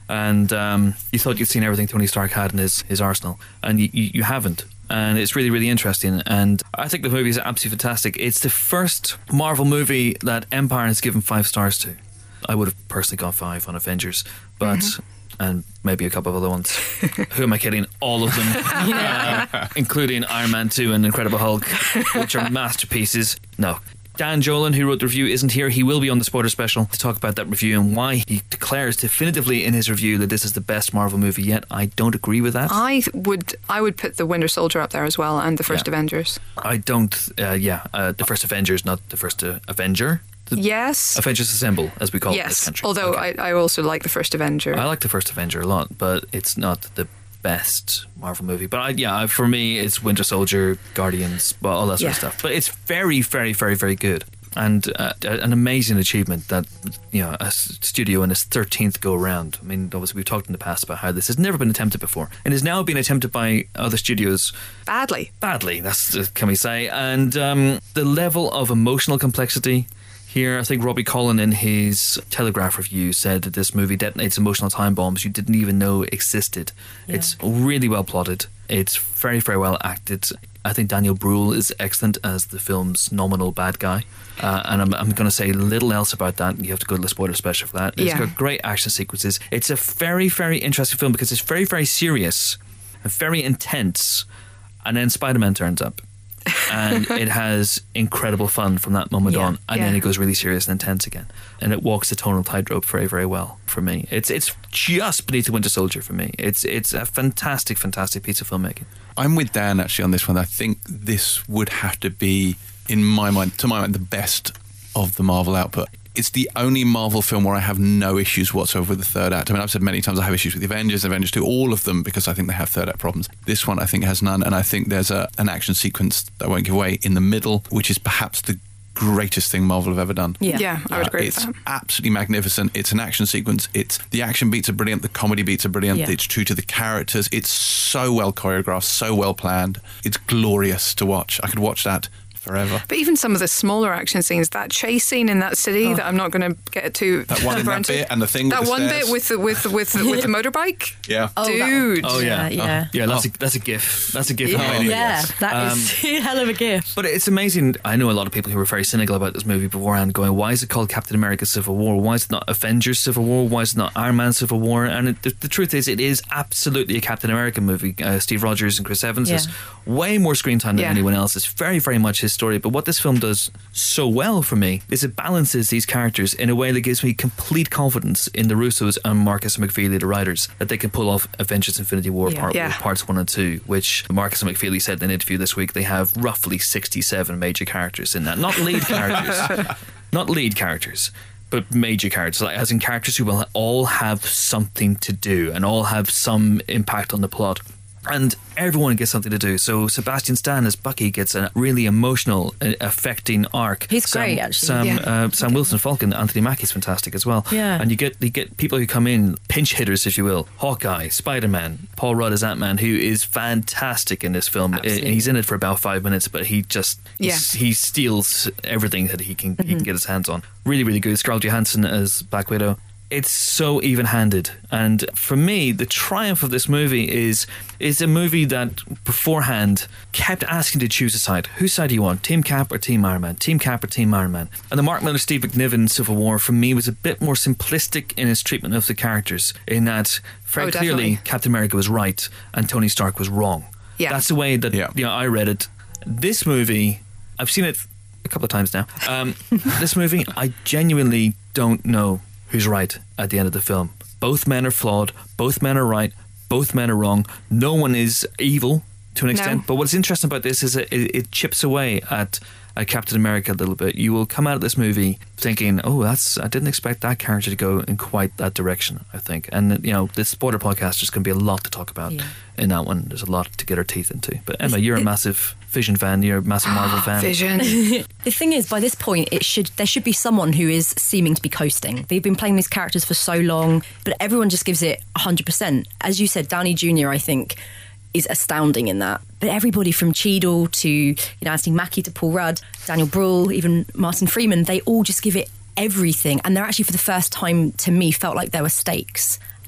and um, you thought you'd seen everything Tony Stark had in his, his arsenal, and you, you, you haven't. And it's really, really interesting. And I think the movie is absolutely fantastic. It's the first Marvel movie that Empire has given five stars to. I would have personally gone five on Avengers, but mm-hmm. and maybe a couple of other ones. Who am I kidding? All of them, yeah. uh, including Iron Man two and Incredible Hulk, which are masterpieces. No. Dan Jolin, who wrote the review, isn't here. He will be on the spoiler special to talk about that review and why he declares definitively in his review that this is the best Marvel movie yet. I don't agree with that. I would I would put the Winter Soldier up there as well, and the first yeah. Avengers. I don't, uh, yeah, uh, the first Avengers, not the first uh, Avenger. The yes. Avengers Assemble, as we call yes. it in this country. Although okay. I, I also like the first Avenger. I like the first Avenger a lot, but it's not the best Marvel movie. But I, yeah, for me, it's Winter Soldier, Guardians, well, all that sort yeah. of stuff. But it's very, very, very, very good. And uh, an amazing achievement that, you know, a studio in its thirteenth go around. I mean, obviously we've talked in the past about how this has never been attempted before and is now being attempted by other studios. Badly. Badly, that's uh, can we say. And um, the level of emotional complexity here, I think Robbie Collin in his Telegraph review said that this movie detonates emotional time bombs you didn't even know existed. Yeah. It's really well plotted. It's very, very well acted. I think Daniel Bruhl is excellent as the film's nominal bad guy. Uh, and I'm, I'm going to say little else about that. You have to go to the spoiler special for that. It's yeah. got great action sequences. It's a very, very interesting film because it's very, very serious and very intense. And then Spider-Man turns up. And it has incredible fun from that moment yeah, on, and yeah. then it goes really serious and intense again, and it walks the tonal tightrope very, very well for me. It's it's just beneath the Winter Soldier for me. It's it's a fantastic, fantastic piece of filmmaking. I'm with Dan actually on this one. I think this would have to be, in my mind, to my mind, the best of the Marvel output. It's the only Marvel film where I have no issues whatsoever with the third act. I mean, I've said many times I have issues with the Avengers, Avengers two, all of them, because I think they have third act problems. This one, I think, has none, and I think there's a, an action sequence that I won't give away in the middle, which is perhaps the greatest thing Marvel have ever done. Yeah, yeah I would uh, agree it's with that. absolutely magnificent. It's an action sequence. It's the action beats are brilliant. The comedy beats are brilliant. Yeah. It's true to the characters. It's so well choreographed, so well planned. It's glorious to watch. I could watch that forever. But even some of the smaller action scenes, that chase scene in that city oh. that I'm not going to get too That one in that into. bit and the thing that with the one stairs. bit with the with the, with the, with the motorbike. Yeah. Oh, dude. Oh yeah, Yeah, yeah. Oh, yeah. That's Oh. a that's a gif. That's a gif. Yeah. of many. Yeah, that is Um, a hell of a gift. But it's amazing. I know a lot of people who were very cynical about this movie beforehand, going, "Why is it called Captain America: Civil War? Why is it not Avengers: Civil War? Why is it not Iron Man: Civil War?" And it, the, the truth is, it is absolutely a Captain America movie. Uh, Steve Rogers and Chris Evans Yeah. has way more screen time than Yeah. anyone else. It's very, very much his story. But what this film does so well for me is it balances these characters in a way that gives me complete confidence in the Russos and Marcus McFeely, the writers, that they can pull off Avengers: Infinity War Yeah. part Yeah. parts one and two, which Marcus McFeely said in an interview this week they have roughly sixty-seven major characters in that. Not lead characters, not lead characters, but major characters, like as in characters who will all have something to do and all have some impact on the plot. And everyone gets something to do. So Sebastian Stan as Bucky gets a really emotional, uh, affecting arc. He's Sam, great, actually. Sam, Yeah. uh, Sam Wilson Falcon, Anthony Mackie's fantastic as well. Yeah. And you get you get people who come in, pinch hitters, if you will. Hawkeye, Spider-Man, Paul Rudd as Ant-Man, who is fantastic in this film. Absolutely. Uh, He's in it for about five minutes, but he just Yeah. he's- he steals everything that he can he can get his hands on. Really, really good. Scarlett Johansson as Black Widow. It's so even-handed, and for me, the triumph of this movie is is a movie that beforehand kept asking to choose a side. Whose side do you want? Team Cap or Team Iron Man? Team Cap or Team Iron Man? And the Mark Millar, Steve McNiven Civil War for me was a bit more simplistic in its treatment of the characters, in that very Oh, clearly definitely. Captain America was right and Tony Stark was wrong. Yeah. That's the way that Yeah. you know I read it. This movie, I've seen it a couple of times now. Um, this movie, I genuinely don't know who's right at the end of the film. Both men are flawed. Both men are right. Both men are wrong. No one is evil to an extent. No. But what's interesting about this is that it, it chips away at, at Captain America a little bit. You will come out of this movie thinking, "Oh, that's I didn't expect that character to go in quite that direction." I think, and you know, this spoiler podcast is going to be a lot to talk about Yeah. in that one. There's a lot to get our teeth into. But Emma, you're a massive Vision fan. You're a massive Marvel fan. Vision. The thing is, by this point, it should there should be someone who is seeming to be coasting. They've been playing these characters for so long, but everyone just gives it one hundred percent. As you said, Downey Junior, I think, is astounding in that. But everybody from Cheadle to, you know, Anthony Mackie to Paul Rudd, Daniel Bruhl, even Martin Freeman, they all just give it everything. And they're actually, for the first time, to me, felt like there were stakes.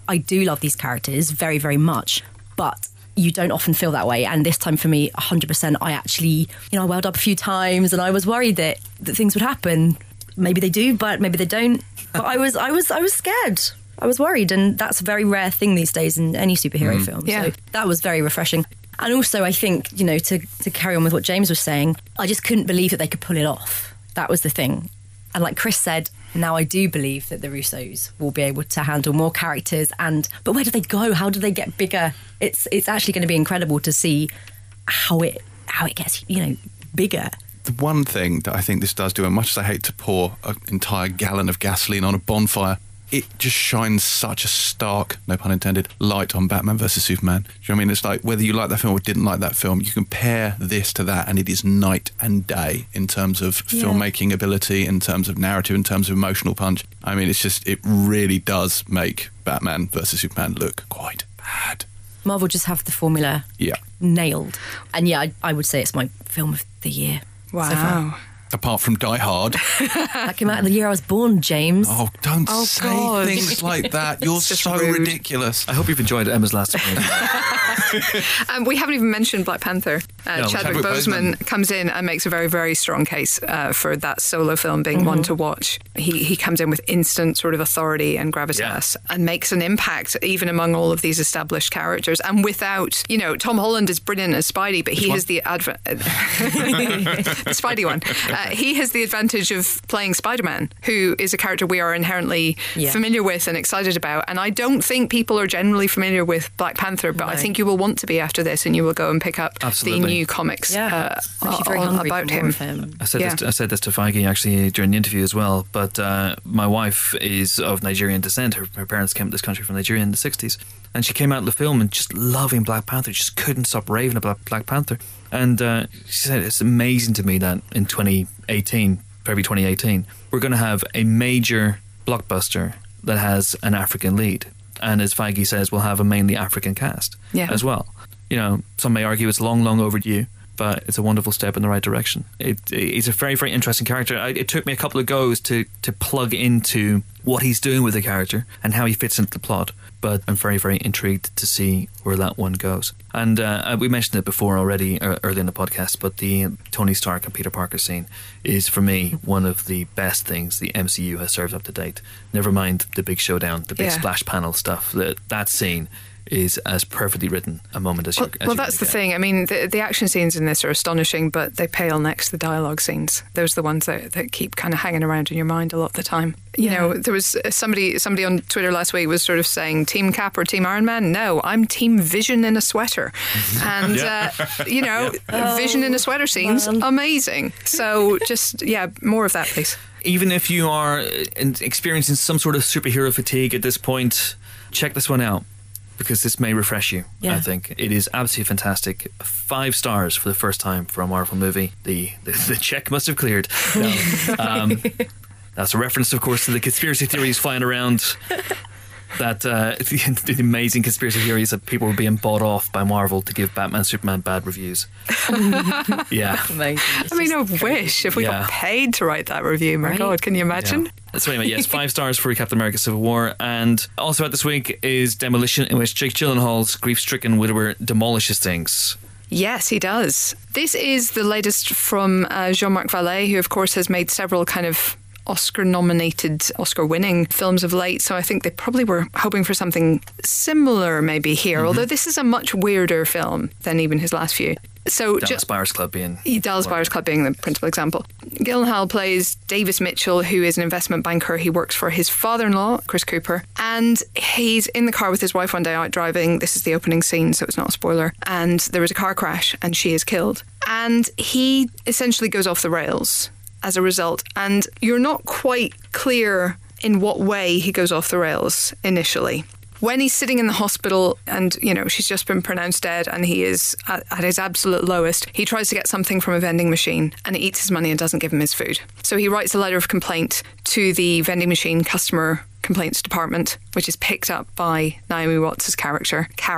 I do love these characters very, very much, but you don't often feel that way. And this time for me, one hundred percent, I actually, you know, I welled up a few times and I was worried that, that things would happen. Maybe they do, but maybe they don't. But I was, I was, I was scared. I was worried. And that's a very rare thing these days in any superhero mm. film. Yeah. So that was very refreshing. And also, I think, you know, to, to carry on with what James was saying, I just couldn't believe that they could pull it off. That was the thing. And like Chris said, now I do believe that the Russos will be able to handle more characters. And but where do they go? How do they get bigger? It's it's actually going to be incredible to see how it how it gets, you know, bigger. The one thing that I think this does do, and much as I hate to pour an entire gallon of gasoline on a bonfire, it just shines such a stark, no pun intended, light on Batman versus Superman. Do you know what I mean? It's like whether you like that film or didn't like that film, you compare this to that and it is night and day in terms of yeah. filmmaking ability, in terms of narrative, in terms of emotional punch. I mean, it's just, it really does make Batman versus Superman look quite bad. Marvel just have the formula yeah. nailed. And yeah, I, I would say it's my film of the year. Wow. So far. Apart from Die Hard. That came out in the year I was born, James. Oh, don't oh, say God. things like that. You're so rude. ridiculous. I hope you've enjoyed Emma's last opinion. um, we haven't even mentioned Black Panther. Uh, no, Chadwick Boseman, Boseman comes in and makes a very, very strong case uh, for that solo film being mm-hmm. one to watch. He he comes in with instant sort of authority and gravitas yeah. and makes an impact even among all of these established characters. And without, you know, Tom Holland is brilliant as Spidey, but Which he one? has the advent. the Spidey one. Uh, he has the advantage of playing Spider-Man, who is a character we are inherently yeah. familiar with and excited about. And I don't think people are generally familiar with Black Panther, but no. I think you will want to be after this, and you will go and pick up Absolutely. the new comics yeah. uh, very all hungry about for him. more of him. I said, yeah. this to, I said this to Feige actually during the interview as well, but uh, my wife is of Nigerian descent. Her, her parents came to this country from Nigeria in the sixties, and she came out of the film and just loving Black Panther, just couldn't stop raving about Black Panther. And uh, she said it's amazing to me that in twenty eighteen, February twenty eighteen, we're going to have a major blockbuster that has an African lead. And as Feige says, we'll have a mainly African cast yeah. as well. You know, some may argue it's long, long overdue, but it's a wonderful step in the right direction. It, it's a very, very interesting character. I, it took me a couple of goes to, to plug into what he's doing with the character and how he fits into the plot, but I'm very, very intrigued to see where that one goes. And uh, we mentioned it before already uh, early in the podcast, but the Tony Stark and Peter Parker scene is, for me, one of the best things the M C U has served up to date. Never mind the big showdown, the big yeah. splash panel stuff. That, that scene is as perfectly written a moment as well, you're as well you're that's the get. thing. I mean, the, the action scenes in this are astonishing, but they pale next to the dialogue scenes. Those are the ones that, that keep kind of hanging around in your mind a lot of the time. You yeah. know, there was somebody somebody on Twitter last week was sort of saying Team Cap or Team Iron Man. No, I'm Team Vision in a sweater. And, yeah. uh, you know, yeah. Vision in a sweater scenes, man. Amazing. So just, yeah, more of that, please. Even if you are experiencing some sort of superhero fatigue at this point, check this one out, because this may refresh you. Yeah. I think it is absolutely fantastic. Five stars for the first time for a Marvel movie. The the, the check must have cleared. No. um, that's a reference, of course, to the conspiracy theories flying around. That uh, the, the amazing conspiracy theories that people were being bought off by Marvel to give Batman Superman bad reviews. yeah. Amazing. I mean, I wish if we yeah. got paid to write that review. My right? God, can you imagine? Yeah. So anyway, yes, five stars for Captain America Civil War. And also out this week is Demolition, in which Jake Gyllenhaal's grief-stricken widower demolishes things. Yes, he does. This is the latest from uh, Jean-Marc Vallée, who of course has made several kind of Oscar-nominated, Oscar-winning films of late, so I think they probably were hoping for something similar maybe here, mm-hmm. although this is a much weirder film than even his last few. So Dallas Buyers Club being Dallas Buyers Club being the principal example. Gyllenhaal plays Davis Mitchell, who is an investment banker. He works for his father-in-law, Chris Cooper, and he's in the car with his wife one day out driving. This is the opening scene, so it's not a spoiler. And there is a car crash, and she is killed. And he essentially goes off the rails as a result, and you're not quite clear in what way he goes off the rails initially. When he's sitting in the hospital and, you know, she's just been pronounced dead and he is at, at his absolute lowest, he tries to get something from a vending machine and it eats his money and doesn't give him his food. So he writes a letter of complaint to the vending machine customer complaints department, which is picked up by Naomi Watts' character, Karen.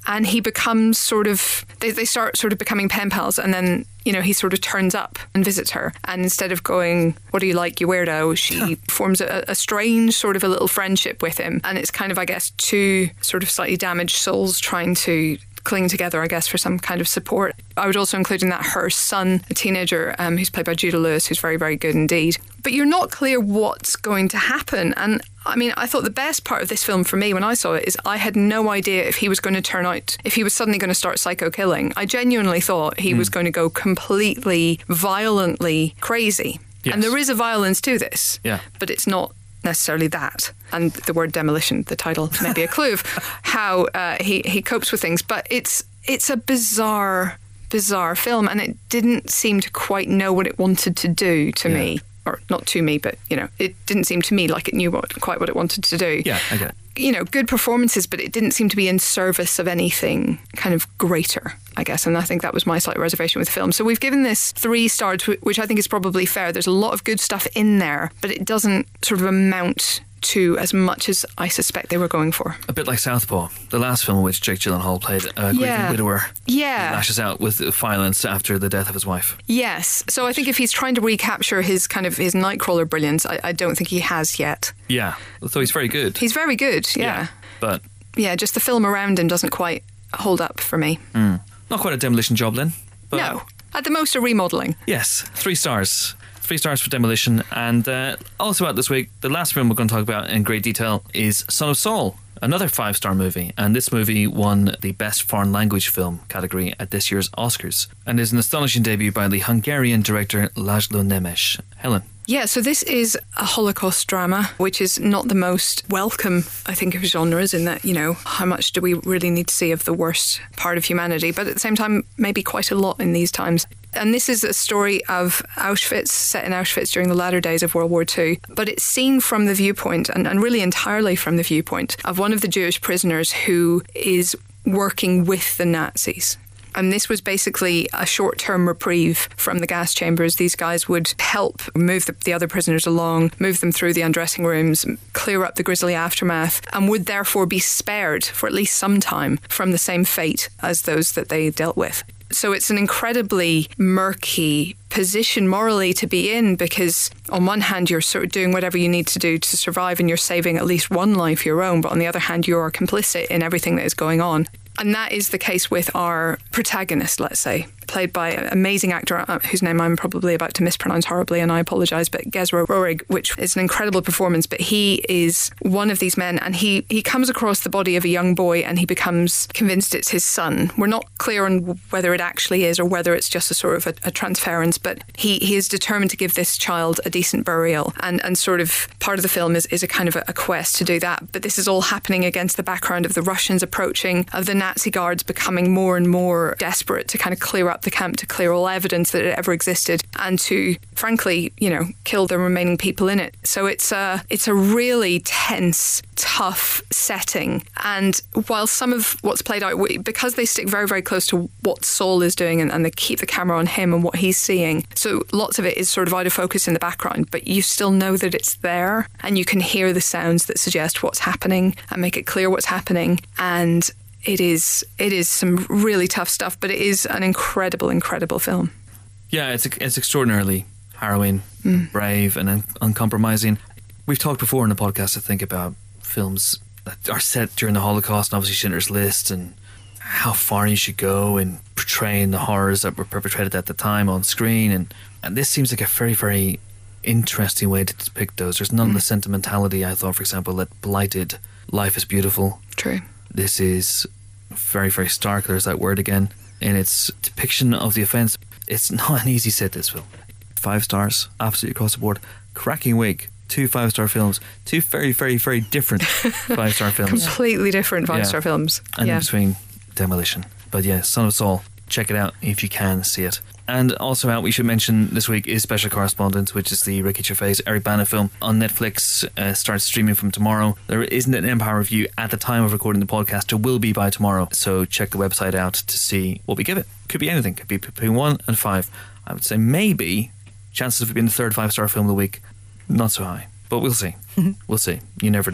and he becomes sort of, they, they start sort of becoming pen pals, and then, you know, he sort of turns up and visits her. And instead of going, what do you like, you weirdo, she forms a, a strange sort of a little friendship with him. And it's kind of, I guess, two sort of slightly damaged souls trying to cling together, I guess, for some kind of support. I would also include in that her son, a teenager, um, who's played by Judah Lewis, who's very, very good indeed. But you're not clear what's going to happen. And I mean, I thought the best part of this film for me when I saw it is I had no idea if he was going to turn out, if he was suddenly going to start psycho killing. I genuinely thought he mm. was going to go completely, violently crazy. Yes. And there is a violence to this, yeah. but it's not necessarily that. And the word demolition, the title, may be a clue of how uh, he, he copes with things. But it's it's a bizarre, bizarre film, and it didn't seem to quite know what it wanted to do to yeah. me. Or not to me, but, you know, it didn't seem to me like it knew what, quite what it wanted to do. Yeah, I get it. You know, good performances, but it didn't seem to be in service of anything kind of greater, I guess. And I think that was my slight reservation with the film. So we've given this three stars, which I think is probably fair. There's a lot of good stuff in there, but it doesn't sort of amount to as much as I suspect they were going for. A bit like Southpaw, the last film in which Jake Gyllenhaal played a grieving yeah. widower. Yeah. He lashes out with violence after the death of his wife. Yes. So I think if he's trying to recapture his kind of his Nightcrawler brilliance, I, I don't think he has yet. Yeah. Although he's very good. He's very good, yeah. yeah. But yeah, just the film around him doesn't quite hold up for me. Mm. Not quite a demolition job then. But no. At the most, a remodelling. Yes. Three stars. Three stars for Demolition. And uh, also out this week, the last film we're going to talk about in great detail is Son of Saul, another five-star movie. And this movie won the Best Foreign Language Film category at this year's Oscars, and is an astonishing debut by the Hungarian director Laszlo Nemes. Helen. Yeah, so this is a Holocaust drama, which is not the most welcome, I think, of genres, in that, you know, how much do we really need to see of the worst part of humanity? But at the same time, maybe quite a lot in these times. And this is a story of Auschwitz, set in Auschwitz during the latter days of World War Two. But it's seen from the viewpoint, and, and really entirely from the viewpoint, of one of the Jewish prisoners who is working with the Nazis. And this was basically a short-term reprieve from the gas chambers. These guys would help move the, the other prisoners along, move them through the undressing rooms, clear up the grisly aftermath, and would therefore be spared for at least some time from the same fate as those that they dealt with. So it's an incredibly murky position morally to be in, because on one hand you're sort of doing whatever you need to do to survive and you're saving at least one life, your own, but on the other hand you're complicit in everything that is going on. And that is the case with our protagonist, let's say, played by an amazing actor whose name I'm probably about to mispronounce horribly, and I apologise, but Gezra Rohrig, which is an incredible performance. But he is one of these men, and he, he comes across the body of a young boy and he becomes convinced it's his son. We're not clear on whether it actually is or whether it's just a sort of a, a transference, but he, he is determined to give this child a decent burial. And, and sort of part of the film is, is a kind of a, a quest to do that. But this is all happening against the background of the Russians approaching, of the Nazi guards becoming more and more desperate to kind of clear up the camp, to clear all evidence that it ever existed, and to, frankly, you know, kill the remaining people in it. So it's a, it's a really tense, tough setting. And while some of what's played out, because they stick very, very close to what Saul is doing, and, and they keep the camera on him and what he's seeing, so lots of it is sort of out of focus in the background, but you still know that it's there, and you can hear the sounds that suggest what's happening and make it clear what's happening. And It is it is some really tough stuff, but it is an incredible, incredible film. Yeah, it's it's extraordinarily harrowing, mm. brave, and un- uncompromising. We've talked before in the podcast, I think, about films that are set during the Holocaust, and obviously Schindler's List, and how far you should go in portraying the horrors that were perpetrated at the time on screen. And, and this seems like a very, very interesting way to depict those. There's none mm. of the sentimentality, I thought, for example, that blighted Life is Beautiful. True. This is very, very stark, there's that word again, in its depiction of the offence. It's not an easy set, this film. Five stars, absolutely across the board. Cracking week. Two five-star films. Two very, very, very different five-star films. Completely different five-star yeah. films. And yeah. in between, Demolition. But yeah, Son of Saul. Check it out if you can see it. And also out, we should mention this week, is Special Correspondent, which is the Ricky Gervais, Eric Bana film on Netflix. Uh, starts streaming from tomorrow. There isn't an Empire review at the time of recording the podcast. There will be by tomorrow. So check the website out to see what we give it. Could be anything. Could be between one and five. I would say maybe chances of it being the third five-star film of the week, not so high. But we'll see. We'll see. You never know.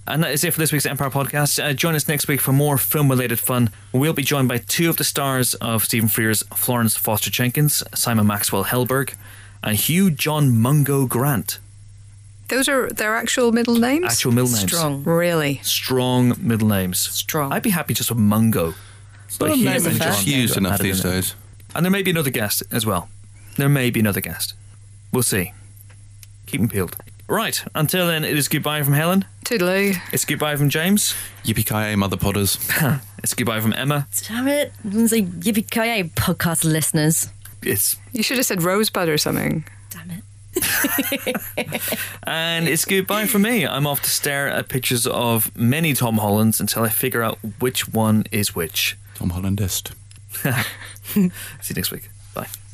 And that is it for this week's Empire Podcast. Uh, join us next week for more film-related fun. We'll be joined by two of the stars of Stephen Frears' Florence Foster Jenkins, Simon Maxwell Helberg, and Hugh John Mungo Grant. Those are their actual middle names? Actual middle names. Strong. Really? Strong middle names. Strong. I'd be happy just with Mungo. But Well, Hugh names and are just John used enough added in these there. days. And there may be another guest as well. There may be another guest. We'll see. Keep them peeled. Right, until then, it is goodbye from Helen. Toodaloo. It's goodbye from James. Yippee-ki-yay, Mother Podders. It's goodbye from Emma. Damn it. It's like yippee-ki-yay, podcast listeners. It's You should have said Rosebud or something. Damn it. And it's goodbye from me. I'm off to stare at pictures of many Tom Hollands until I figure out which one is which. Tom Hollandist. See you next week. Bye.